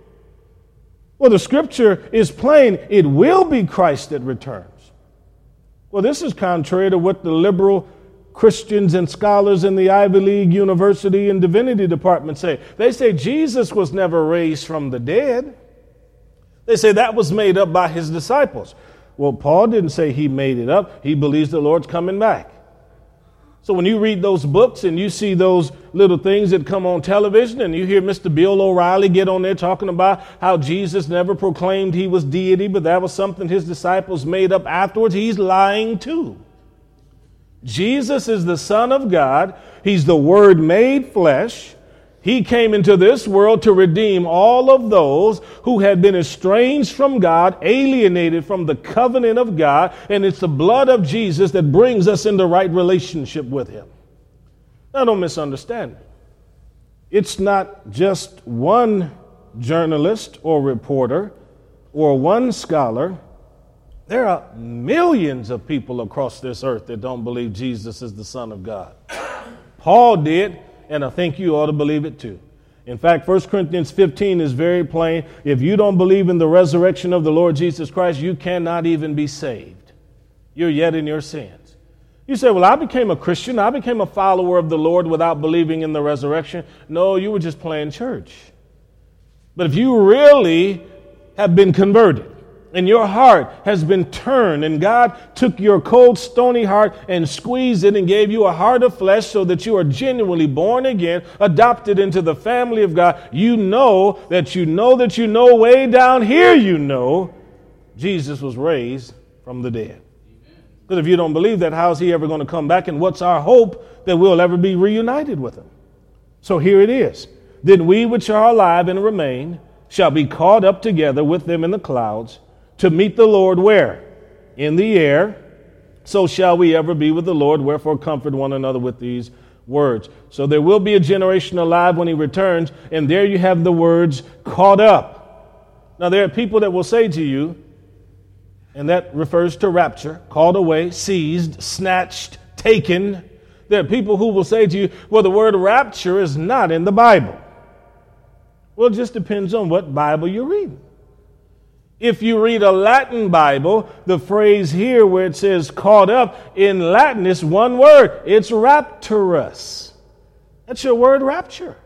Well, the scripture is plain. It will be Christ that returns. Well, this is contrary to what the liberal Christians and scholars in the Ivy League University and Divinity Department say. They say Jesus was never raised from the dead. They say that was made up by his disciples. Well, Paul didn't say he made it up. He believes the Lord's coming back. So when you read those books and you see those little things that come on television and you hear Mister Bill O'Reilly get on there talking about how Jesus never proclaimed he was deity, but that was something his disciples made up afterwards, he's lying too. Jesus is the Son of God. He's the Word made flesh. He came into this world to redeem all of those who had been estranged from God, alienated from the covenant of God, and it's the blood of Jesus that brings us into right relationship with him. Now, don't misunderstand me. It's not just one journalist or reporter or one scholar. There are millions of people across this earth that don't believe Jesus is the Son of God. Paul did. And I think you ought to believe it too. In fact, First Corinthians fifteen is very plain. If you don't believe in the resurrection of the Lord Jesus Christ, you cannot even be saved. You're yet in your sins. You say, well, I became a Christian. I became a follower of the Lord without believing in the resurrection. No, you were just playing church. But if you really have been converted, and your heart has been turned, and God took your cold, stony heart and squeezed it and gave you a heart of flesh so that you are genuinely born again, adopted into the family of God, you know that you know that you know way down here you know Jesus was raised from the dead. Because if you don't believe that, how is he ever going to come back? And what's our hope that we'll ever be reunited with him? So here it is. Then we which are alive and remain shall be caught up together with them in the clouds, to meet the Lord where? In the air. So shall we ever be with the Lord. Wherefore comfort one another with these words. So there will be a generation alive when he returns. And there you have the words caught up. Now there are people that will say to you, and that refers to rapture, called away, seized, snatched, taken. There are people who will say to you, well, the word rapture is not in the Bible. Well, it just depends on what Bible you're reading. If you read a Latin Bible, the phrase here where it says caught up in Latin is one word. It's rapturus. That's your word, rapture.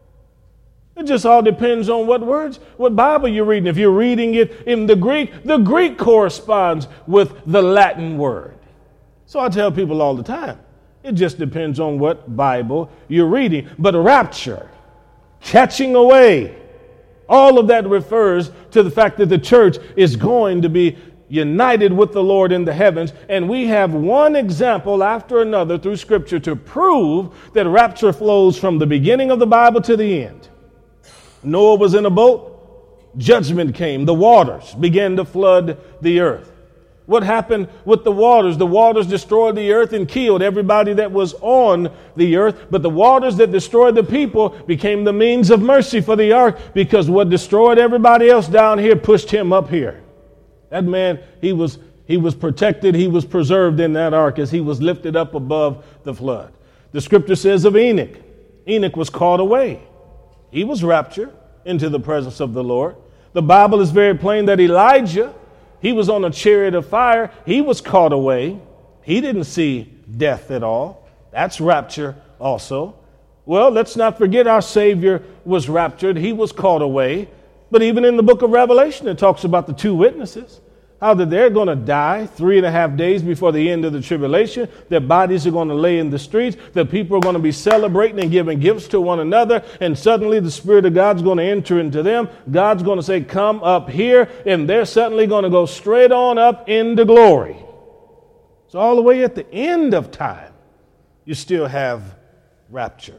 It just all depends on what words, what Bible you're reading. If you're reading it in the Greek, the Greek corresponds with the Latin word. So I tell people all the time, it just depends on what Bible you're reading. But rapture, catching away, all of that refers to the fact that the church is going to be united with the Lord in the heavens. And we have one example after another through Scripture to prove that rapture flows from the beginning of the Bible to the end. Noah was in a boat. Judgment came. The waters began to flood the earth. What happened with the waters? The waters destroyed the earth and killed everybody that was on the earth. But the waters that destroyed the people became the means of mercy for the ark, because what destroyed everybody else down here pushed him up here. That man, he was he was protected, he was preserved in that ark as he was lifted up above the flood. The scripture says of Enoch, Enoch was caught away. He was raptured into the presence of the Lord. The Bible is very plain that Elijah, he was on a chariot of fire. He was caught away. He didn't see death at all. That's rapture also. Well, let's not forget our Savior was raptured. He was caught away. But even in the book of Revelation, it talks about the two witnesses, how that they're going to die three and a half days before the end of the tribulation. Their bodies are going to lay in the streets. The people are going to be celebrating and giving gifts to one another. And suddenly the Spirit of God's going to enter into them. God's going to say, come up here. And they're suddenly going to go straight on up into glory. So all the way at the end of time, you still have rapture.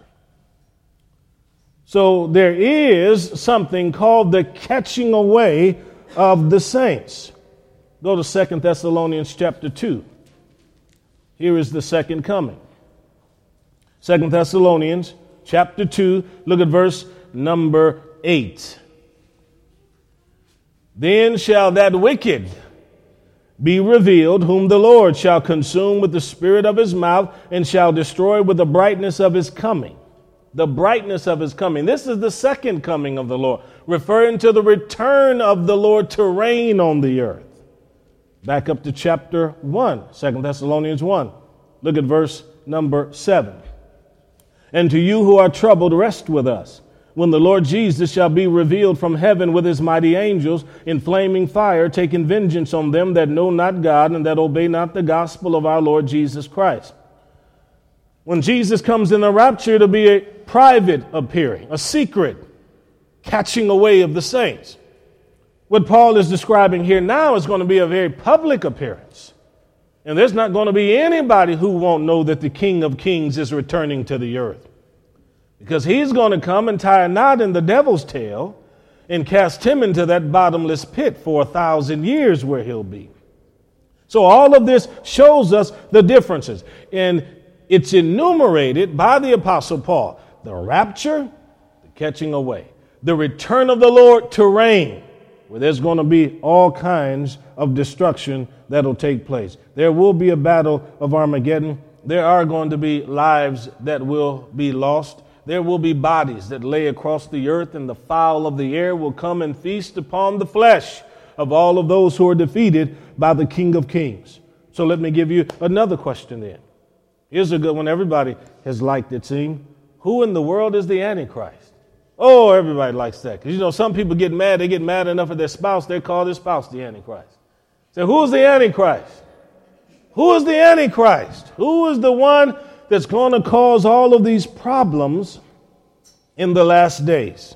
So there is something called the catching away of the saints. Go to Second Thessalonians chapter two. Here is the second coming. Second Thessalonians chapter two, look at verse number eight. Then shall that wicked be revealed, whom the Lord shall consume with the spirit of his mouth, and shall destroy with the brightness of his coming. The brightness of his coming. This is the second coming of the Lord, referring to the return of the Lord to reign on the earth. Back up to chapter one, Second Thessalonians one. Look at verse number seven. And to you who are troubled, rest with us, when the Lord Jesus shall be revealed from heaven with his mighty angels in flaming fire, taking vengeance on them that know not God and that obey not the gospel of our Lord Jesus Christ. When Jesus comes in the rapture, it'll be a private appearing, a secret catching away of the saints. What Paul is describing here now is going to be a very public appearance. And there's not going to be anybody who won't know that the King of Kings is returning to the earth. Because he's going to come and tie a knot in the devil's tail and cast him into that bottomless pit for a thousand years where he'll be. So all of this shows us the differences. And it's enumerated by the Apostle Paul. The rapture, the catching away. The return of the Lord to reign, where there's going to be all kinds of destruction that'll take place. There will be a battle of Armageddon. There are going to be lives that will be lost. There will be bodies that lay across the earth, and the fowl of the air will come and feast upon the flesh of all of those who are defeated by the King of Kings. So let me give you another question then. Here's a good one everybody has liked, it seems. Who in the world is the Antichrist? Oh, everybody likes that. Because, you know, some people get mad. They get mad enough at their spouse, they call their spouse the Antichrist. So who's the Antichrist? Who is the Antichrist? Who is the one that's going to cause all of these problems in the last days?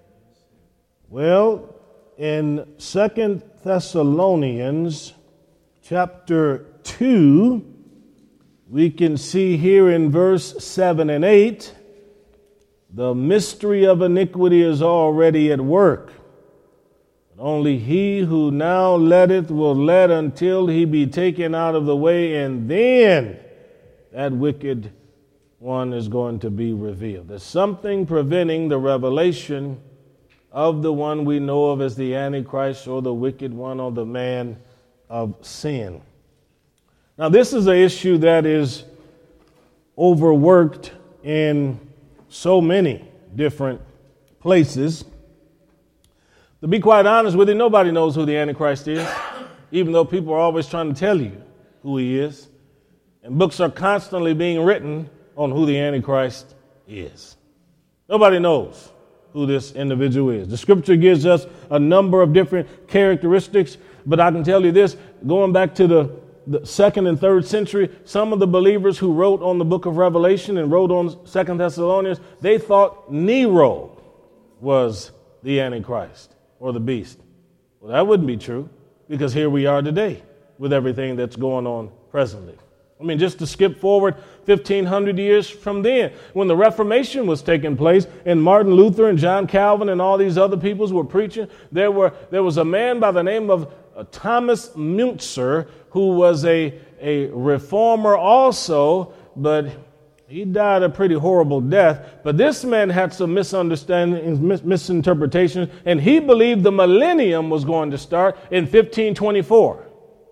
Well, in Second Thessalonians chapter two, we can see here in verse seven and eight, the mystery of iniquity is already at work. But only he who now letteth will let until he be taken out of the way, and then that wicked one is going to be revealed. There's something preventing the revelation of the one we know of as the Antichrist, or the wicked one, or the man of sin. Now, this is an issue that is overworked in so many different places. To be quite honest with you, nobody knows who the Antichrist is, even though people are always trying to tell you who he is. And books are constantly being written on who the Antichrist is. Nobody knows who this individual is. The scripture gives us a number of different characteristics, but I can tell you this, going back to the The second and third century, some of the believers who wrote on the book of Revelation and wrote on Second Thessalonians, they thought Nero was the Antichrist or the beast. Well, that wouldn't be true, because here we are today with everything that's going on presently. I mean, just to skip forward fifteen hundred years from then, when the Reformation was taking place and Martin Luther and John Calvin and all these other peoples were preaching, there were there was a man by the name of uh, Thomas Müntzer, who was a, a reformer also, but he died a pretty horrible death. But this man had some misunderstandings, mis- misinterpretations, and he believed the millennium was going to start in fifteen twenty-four.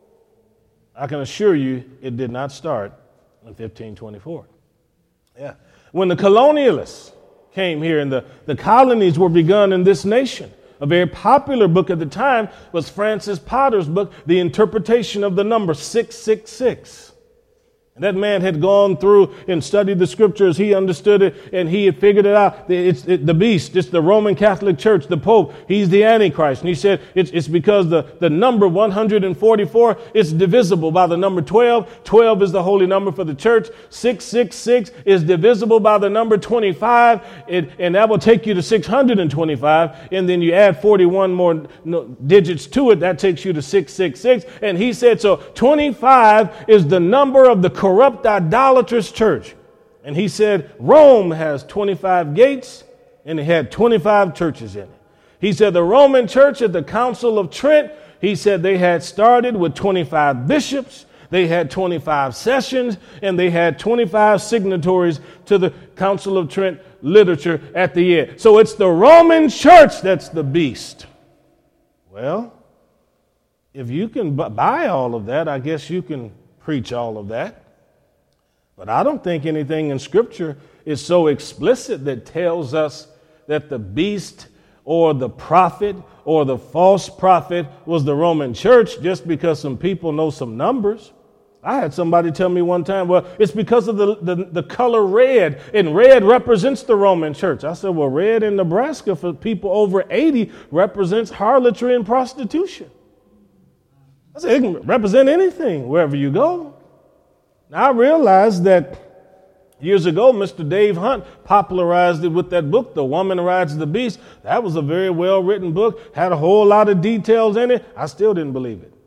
I can assure you it did not start in fifteen twenty-four. Yeah. When the colonialists came here and the, the colonies were begun in this nation, a very popular book at the time was Francis Potter's book, The Interpretation of the Number six six six. And that man had gone through and studied the scriptures. He understood it, and he had figured it out. It's it, the beast. It's the Roman Catholic Church, the Pope. He's the Antichrist. And he said it's, it's because the, the number one hundred forty-four is divisible by the number twelve. twelve is the holy number for the church. six six six is divisible by the number twenty-five, it, and that will take you to six hundred twenty-five. And then you add forty-one more digits to it. That takes you to six six six. And he said, so twenty-five is the number of the corrupt, idolatrous church. And he said Rome has twenty-five gates, and it had twenty-five churches in it. He said the Roman church at the Council of Trent, he said they had started with twenty-five bishops, they had twenty-five sessions, and they had twenty-five signatories to the Council of Trent literature at the end. So it's the Roman church that's the beast. Well, if you can b- buy all of that, I guess you can preach all of that. But I don't think anything in Scripture is so explicit that tells us that the beast or the prophet or the false prophet was the Roman church just because some people know some numbers. I had somebody tell me one time, well, it's because of the, the, the color red, and red represents the Roman church. I said, well, red in Nebraska for people over eighty represents harlotry and prostitution. I said, it can represent anything wherever you go. Now, I realized that years ago, Mister Dave Hunt popularized it with that book, The Woman Rides the Beast. That was a very well-written book, had a whole lot of details in it. I still didn't believe it.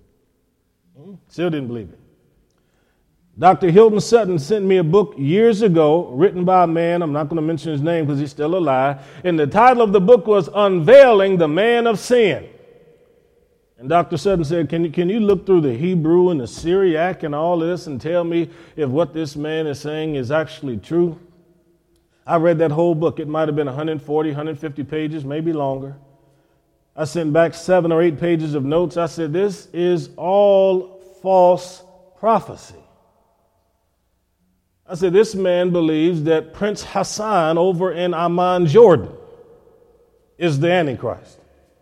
Still didn't believe it. Doctor Hilton Sutton sent me a book years ago, written by a man. I'm not going to mention his name because he's still alive. And the title of the book was Unveiling the Man of Sin. And Doctor Sutton said, can you, can you look through the Hebrew and the Syriac and all this and tell me if what this man is saying is actually true? I read that whole book. It might have been one forty, one fifty pages, maybe longer. I sent back seven or eight pages of notes. I said, this is all false prophecy. I said, this man believes that Prince Hassan over in Amman, Jordan, is the Antichrist.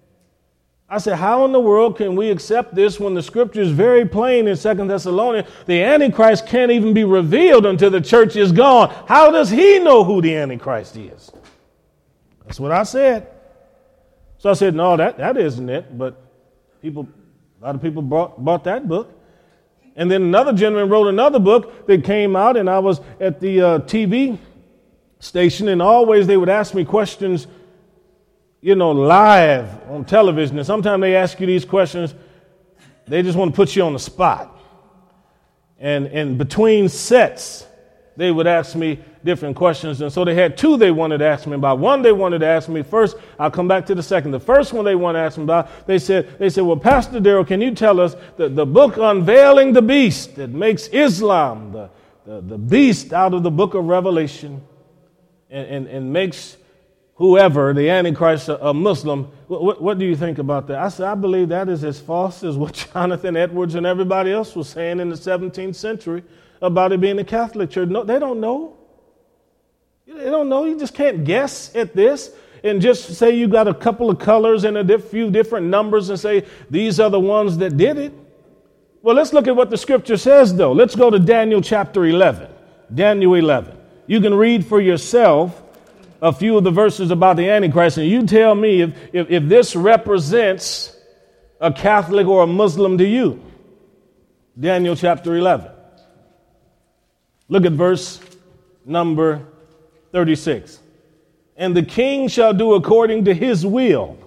I said, how in the world can we accept this when the scripture is very plain in Second Thessalonians? The Antichrist can't even be revealed until the church is gone. How does he know who the Antichrist is? That's what I said. So I said, no, that, that isn't it. But people, a lot of people bought, bought that book. And then another gentleman wrote another book that came out, and I was at the uh, T V station, and always they would ask me questions, you know, live on television. And sometimes they ask you these questions, they just want to put you on the spot. And, and between sets, they would ask me different questions. And so they had two they wanted to ask me about. One they wanted to ask me first. I'll come back to the second. The first one they wanted to ask me about, they said, they said, well, Pastor Darrell, can you tell us the, the book Unveiling the Beast that makes Islam the, the, the beast out of the book of Revelation and, and, and makes whoever, the Antichrist, a, a Muslim. What, what do you think about that? I said, I believe that is as false as what Jonathan Edwards and everybody else was saying in the seventeenth century about it being the Catholic Church. No, they don't know. They don't know. You just can't guess at this and just say you got a couple of colors and a diff- few different numbers and say these are the ones that did it. Well, let's look at what the scripture says, though. Let's go to Daniel chapter eleven. Daniel eleven. You can read for yourself a few of the verses about the Antichrist, and you tell me if, if, if this represents a Catholic or a Muslim to you. Daniel chapter eleven. Look at verse number thirty-six. And the king shall do according to his will.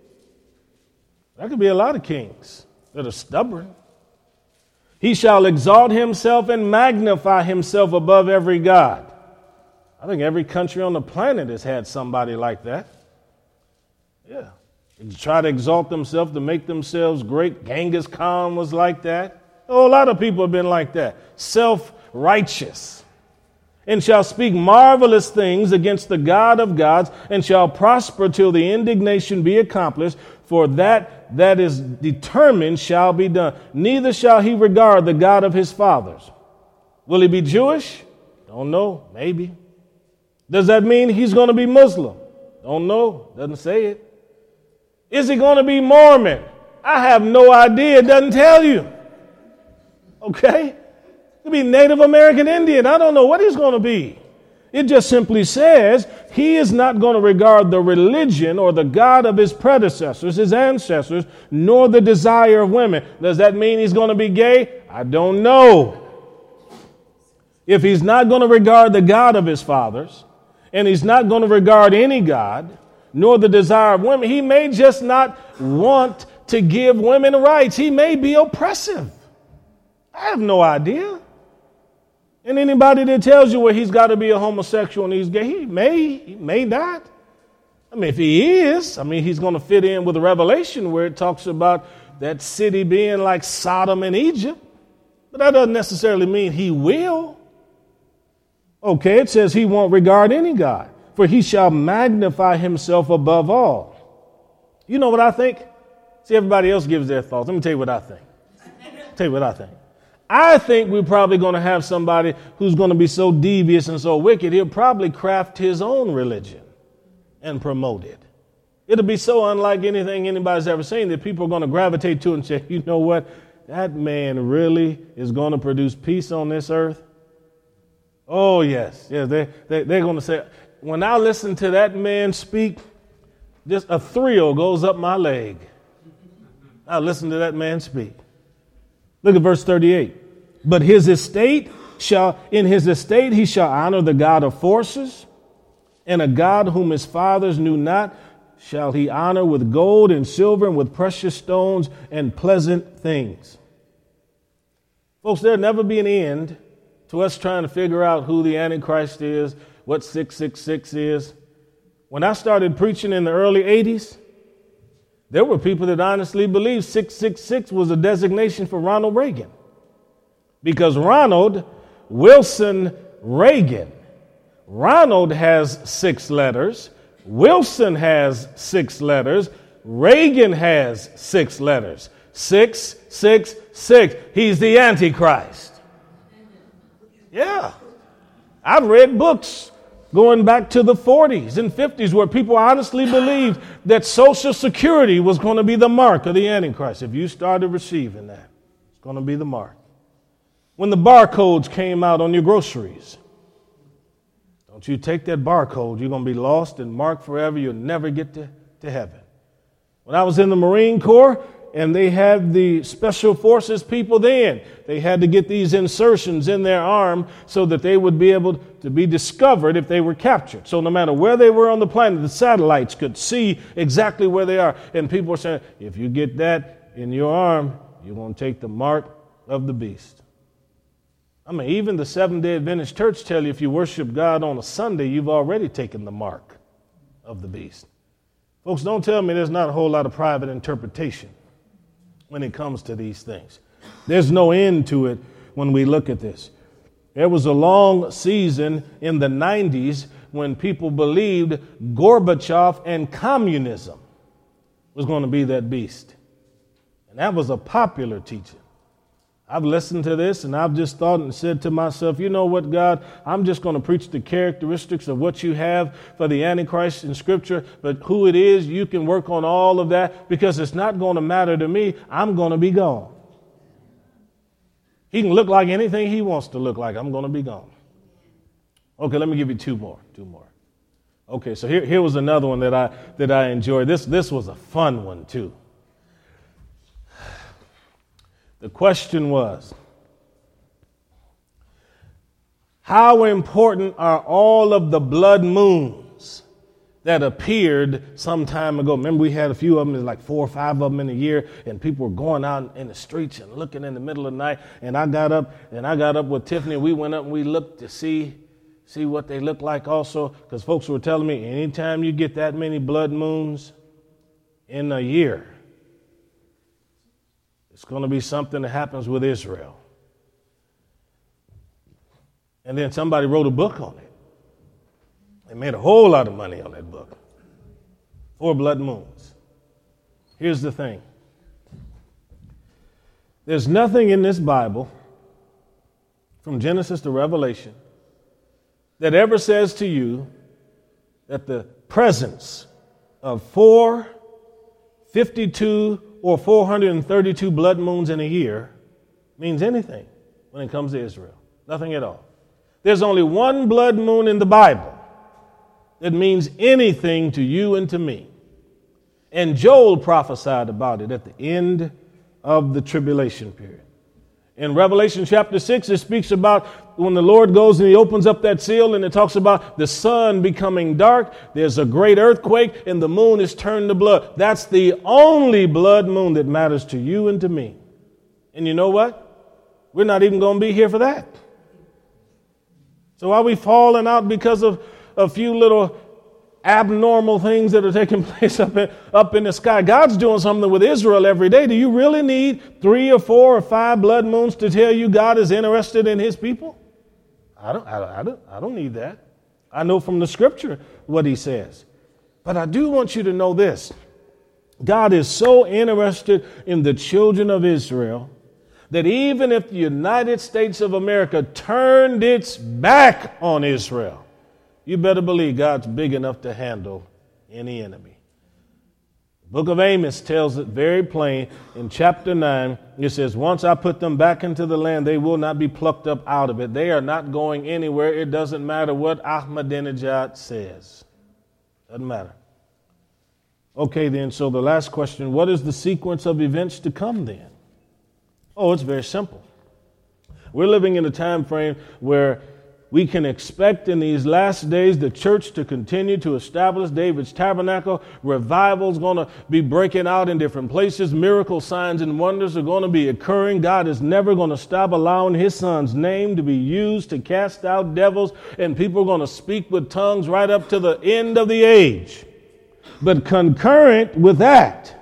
That could be a lot of kings that are stubborn. He shall exalt himself and magnify himself above every god. I think every country on the planet has had somebody like that. Yeah. try to exalt themselves to make themselves great. Genghis Khan was like that. Oh, a lot of people have been like that. Self-righteous. And shall speak marvelous things against the God of gods, and shall prosper till the indignation be accomplished, for that that is determined shall be done. Neither shall he regard the God of his fathers. Will he be Jewish? Don't know. Maybe. Does that mean he's going to be Muslim? Don't know. Doesn't say it. Is he going to be Mormon? I have no idea. It doesn't tell you. Okay? He'll be Native American Indian. I don't know what he's going to be. It just simply says he is not going to regard the religion or the God of his predecessors, his ancestors, nor the desire of women. Does that mean he's going to be gay? I don't know. If he's not going to regard the God of his fathers, and he's not going to regard any God, nor the desire of women, he may just not want to give women rights. He may be oppressive. I have no idea. And anybody that tells you, well, he's got to be a homosexual and he's gay, he may, he may not. I mean, if he is, I mean, he's going to fit in with Revelation where it talks about that city being like Sodom and Egypt. But that doesn't necessarily mean he will. Okay, it says he won't regard any God, for he shall magnify himself above all. You know what I think? See, everybody else gives their thoughts. Let me tell you what I think. Tell you what I think. I think we're probably going to have somebody who's going to be so devious and so wicked, he'll probably craft his own religion and promote it. It'll be so unlike anything anybody's ever seen that people are going to gravitate to it and say, you know what? That man really is going to produce peace on this earth. Oh, yes. Yes, they, they, they're going to say, when I listen to that man speak, just a thrill goes up my leg. I listen to that man speak. Look at verse thirty-eight. But his estate shall, in his estate he shall honor the God of forces, and a God whom his fathers knew not shall he honor with gold and silver and with precious stones and pleasant things. Folks, there'll never be an end to us trying to figure out who the Antichrist is, what six six six is. When I started preaching in the early eighties, there were people that honestly believed six six six was a designation for Ronald Reagan. Because Ronald Wilson Reagan, Ronald has six letters, Wilson has six letters, Reagan has six letters. Six, six, six. He's the Antichrist. Yeah. I've read books going back to the forties and fifties where people honestly believed that Social Security was going to be the mark of the Antichrist. If you started receiving that, it's going to be the mark. When the barcodes came out on your groceries, don't you take that barcode, you're going to be lost and marked forever. You'll never get to, to heaven. When I was in the Marine Corps, and they had the Special Forces people then, they had to get these insertions in their arm so that they would be able to be discovered if they were captured. So no matter where they were on the planet, the satellites could see exactly where they are. And people were saying, if you get that in your arm, you're going to take the mark of the beast. I mean, even the Seventh-day Adventist Church tell you if you worship God on a Sunday, you've already taken the mark of the beast. Folks, don't tell me there's not a whole lot of private interpretation when it comes to these things. There's no end to it when we look at this. There was a long season in the nineties when people believed Gorbachev and communism was going to be that beast. And that was a popular teaching. I've listened to this and I've just thought and said to myself, you know what, God, I'm just going to preach the characteristics of what you have for the Antichrist in Scripture, but who it is, you can work on all of that because it's not going to matter to me. I'm going to be gone. He can look like anything he wants to look like. I'm going to be gone. Okay, let me give you two more, two more. Okay, so here, here was another one that I that I enjoyed. This, this was a fun one too. The question was, how important are all of the blood moons that appeared some time ago? Remember, we had a few of them, like four or five of them in a year, and people were going out in the streets and looking in the middle of the night. And I got up, and I got up with Tiffany, and we went up and we looked to see, see what they look like also, because folks were telling me anytime you get that many blood moons, in a year. It's going to be something that happens with Israel. And then somebody wrote a book on it. They made a whole lot of money on that book. Four blood moons. Here's the thing. There's nothing in this Bible, from Genesis to Revelation, that ever says to you that the presence of four, fifty-two, or four hundred thirty-two blood moons in a year means anything when it comes to Israel. Nothing at all. There's only one blood moon in the Bible that means anything to you and to me. And Joel prophesied about it at the end of the tribulation period. In Revelation chapter six, it speaks about when the Lord goes and he opens up that seal, and it talks about the sun becoming dark. There's a great earthquake and the moon is turned to blood. That's the only blood moon that matters to you and to me. And you know what? We're not even going to be here for that. So are we falling out because of a few little abnormal things that are taking place up in, up in the sky? God's doing something with Israel every day. Do you really need three or four or five blood moons to tell you God is interested in his people? I don't, I, I don't, I don't need that. I know from the scripture what he says. But I do want you to know this. God is so interested in the children of Israel that even if the United States of America turned its back on Israel, you better believe God's big enough to handle any enemy. The book of Amos tells it very plain. In chapter nine, it says, once I put them back into the land, they will not be plucked up out of it. They are not going anywhere. It doesn't matter what Ahmadinejad says. Doesn't matter. Okay, then, so the last question, what is the sequence of events to come then? Oh, it's very simple. We're living in a time frame where we can expect in these last days the church to continue to establish David's tabernacle. Revival's going to be breaking out in different places. Miracle signs and wonders are going to be occurring. God is never going to stop allowing his son's name to be used to cast out devils, and people are going to speak with tongues right up to the end of the age. But concurrent with that,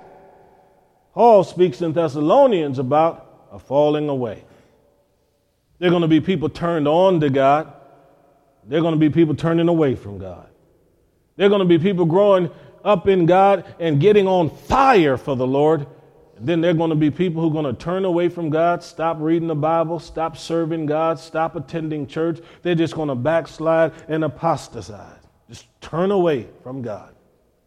Paul speaks in Thessalonians about a falling away. There are going to be people turned on to God. There are going to be people turning away from God. There are going to be people growing up in God and getting on fire for the Lord. And then there are going to be people who are going to turn away from God, stop reading the Bible, stop serving God, stop attending church. They're just going to backslide and apostatize. Just turn away from God.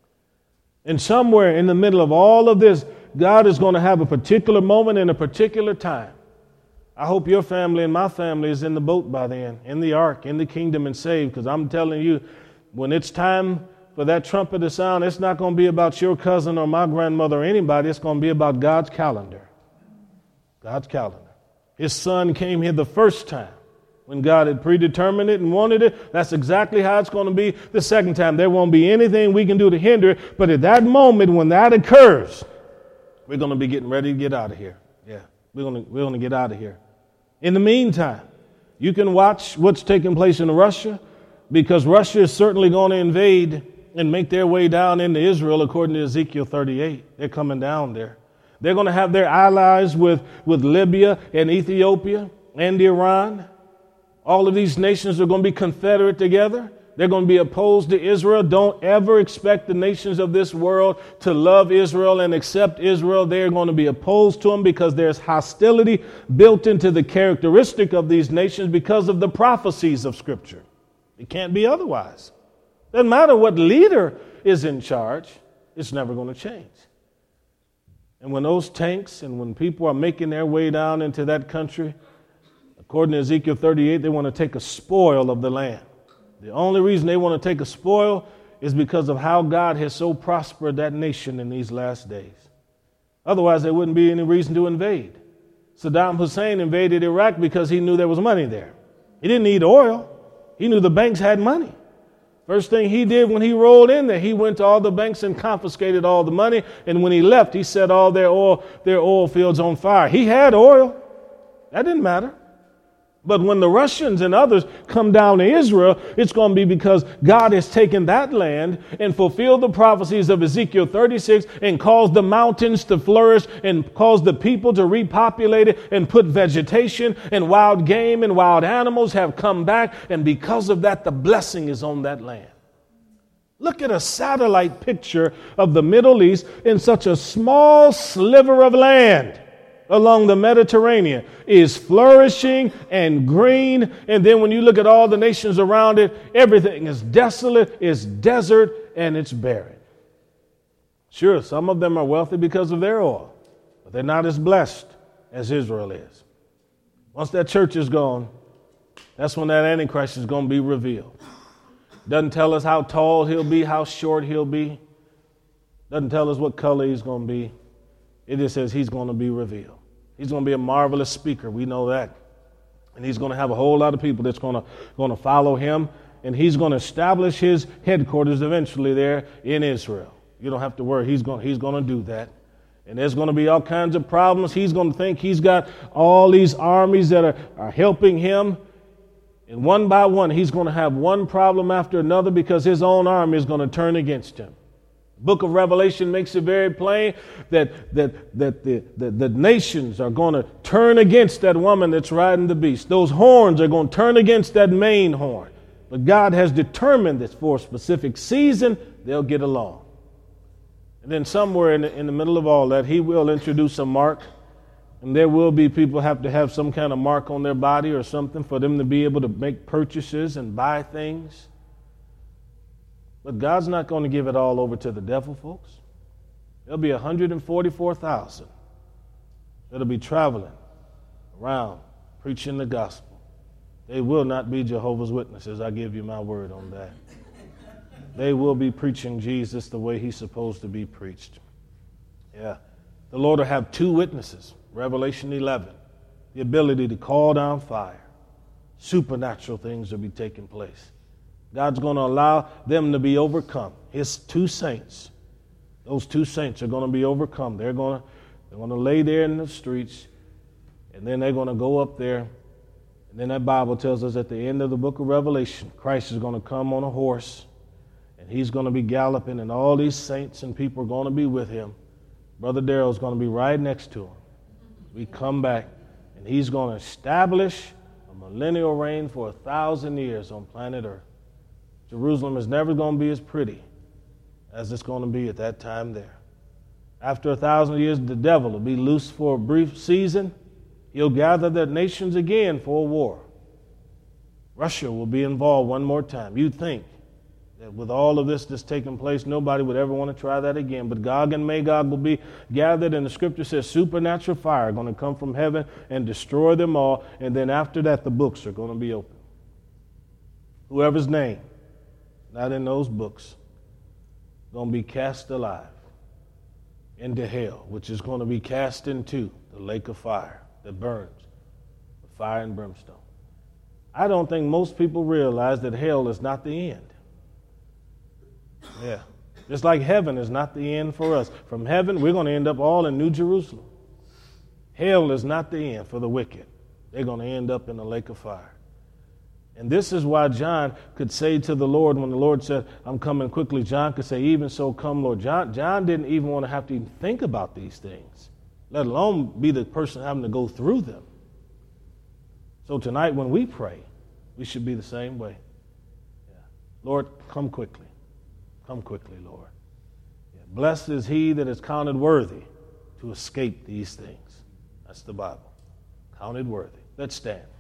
And somewhere in the middle of all of this, God is going to have a particular moment in a particular time. I hope your family and my family is in the boat by then, in the ark, in the kingdom and saved, because I'm telling you, when it's time for that trumpet to sound, it's not going to be about your cousin or my grandmother or anybody. It's going to be about God's calendar. God's calendar. His son came here the first time when God had predetermined it and wanted it. That's exactly how it's going to be the second time. There won't be anything we can do to hinder it. But at that moment, when that occurs, we're going to be getting ready to get out of here. Yeah, we're going to, we're going to get out of here. In the meantime, you can watch what's taking place in Russia, because Russia is certainly going to invade and make their way down into Israel, according to Ezekiel thirty-eight. They're coming down there. They're going to have their allies with, with Libya and Ethiopia and Iran. All of these nations are going to be confederate together. They're going to be opposed to Israel. Don't ever expect the nations of this world to love Israel and accept Israel. They're going to be opposed to them because there's hostility built into the characteristic of these nations because of the prophecies of Scripture. It can't be otherwise. Doesn't matter what leader is in charge, it's never going to change. And when those tanks and when people are making their way down into that country, according to Ezekiel thirty-eight, they want to take a spoil of the land. The only reason they want to take a spoil is because of how God has so prospered that nation in these last days. Otherwise, there wouldn't be any reason to invade. Saddam Hussein invaded Iraq because he knew there was money there. He didn't need oil. He knew the banks had money. First thing he did when he rolled in there, he went to all the banks and confiscated all the money. And when he left, he set all their oil, their oil fields on fire. He had oil. That didn't matter. But when the Russians and others come down to Israel, it's going to be because God has taken that land and fulfilled the prophecies of Ezekiel thirty-six and caused the mountains to flourish and caused the people to repopulate it and put vegetation, and wild game and wild animals have come back. And because of that, the blessing is on that land. Look at a satellite picture of the Middle East in such a small sliver of land along the Mediterranean is flourishing and green. And then when you look at all the nations around it, everything is desolate, it's desert, and it's barren. Sure, some of them are wealthy because of their oil, but they're not as blessed as Israel is. Once that church is gone, that's when that Antichrist is going to be revealed. Doesn't tell us how tall he'll be, how short he'll be. Doesn't tell us what color he's going to be. It just says he's going to be revealed. He's going to be a marvelous speaker. We know that. And he's going to have a whole lot of people that's going to, going to follow him. And he's going to establish his headquarters eventually there in Israel. You don't have to worry. He's going, he's going to do that. And there's going to be all kinds of problems. He's going to think he's got all these armies that are, are helping him. And one by one, he's going to have one problem after another because his own army is going to turn against him. The book of Revelation makes it very plain that, that, that the, the, the nations are going to turn against that woman that's riding the beast. Those horns are going to turn against that main horn. But God has determined that for a specific season, they'll get along. And then somewhere in the, in the middle of all that, he will introduce a mark. And there will be people have to have some kind of mark on their body or something for them to be able to make purchases and buy things. But God's not going to give it all over to the devil, folks. There'll be one hundred forty-four thousand that'll be traveling around preaching the gospel. They will not be Jehovah's Witnesses. I give you my word on that. They will be preaching Jesus the way he's supposed to be preached. Yeah. The Lord will have two witnesses. Revelation eleven. The ability to call down fire. Supernatural things will be taking place. God's going to allow them to be overcome. His two saints, those two saints are going to be overcome. They're going to, they're going to lay there in the streets, and then they're going to go up there. And then that Bible tells us at the end of the book of Revelation, Christ is going to come on a horse, and he's going to be galloping, and all these saints and people are going to be with him. Brother Darrell's going to be right next to him. We come back, and he's going to establish a millennial reign for a thousand years on planet Earth. Jerusalem is never going to be as pretty as it's going to be at that time there. After a thousand years, the devil will be loose for a brief season. He'll gather the nations again for a war. Russia will be involved one more time. You'd think that with all of this that's taking place, nobody would ever want to try that again. But Gog and Magog will be gathered, and the scripture says supernatural fire going to come from heaven and destroy them all. And then after that, the books are going to be open. Whoever's name not in those books, going to be cast alive into hell, which is going to be cast into the lake of fire that burns with fire and brimstone. I don't think most people realize that hell is not the end. Yeah. Just like heaven is not the end for us. From heaven, we're going to end up all in New Jerusalem. Hell is not the end for the wicked. They're going to end up in the lake of fire. And this is why John could say to the Lord, when the Lord said, I'm coming quickly, John could say, even so come, Lord. John, John didn't even want to have to even think about these things, let alone be the person having to go through them. So tonight when we pray, we should be the same way. Yeah. Lord, come quickly. Come quickly, Lord. Yeah. Blessed is he that is counted worthy to escape these things. That's the Bible. Counted worthy. Let's stand.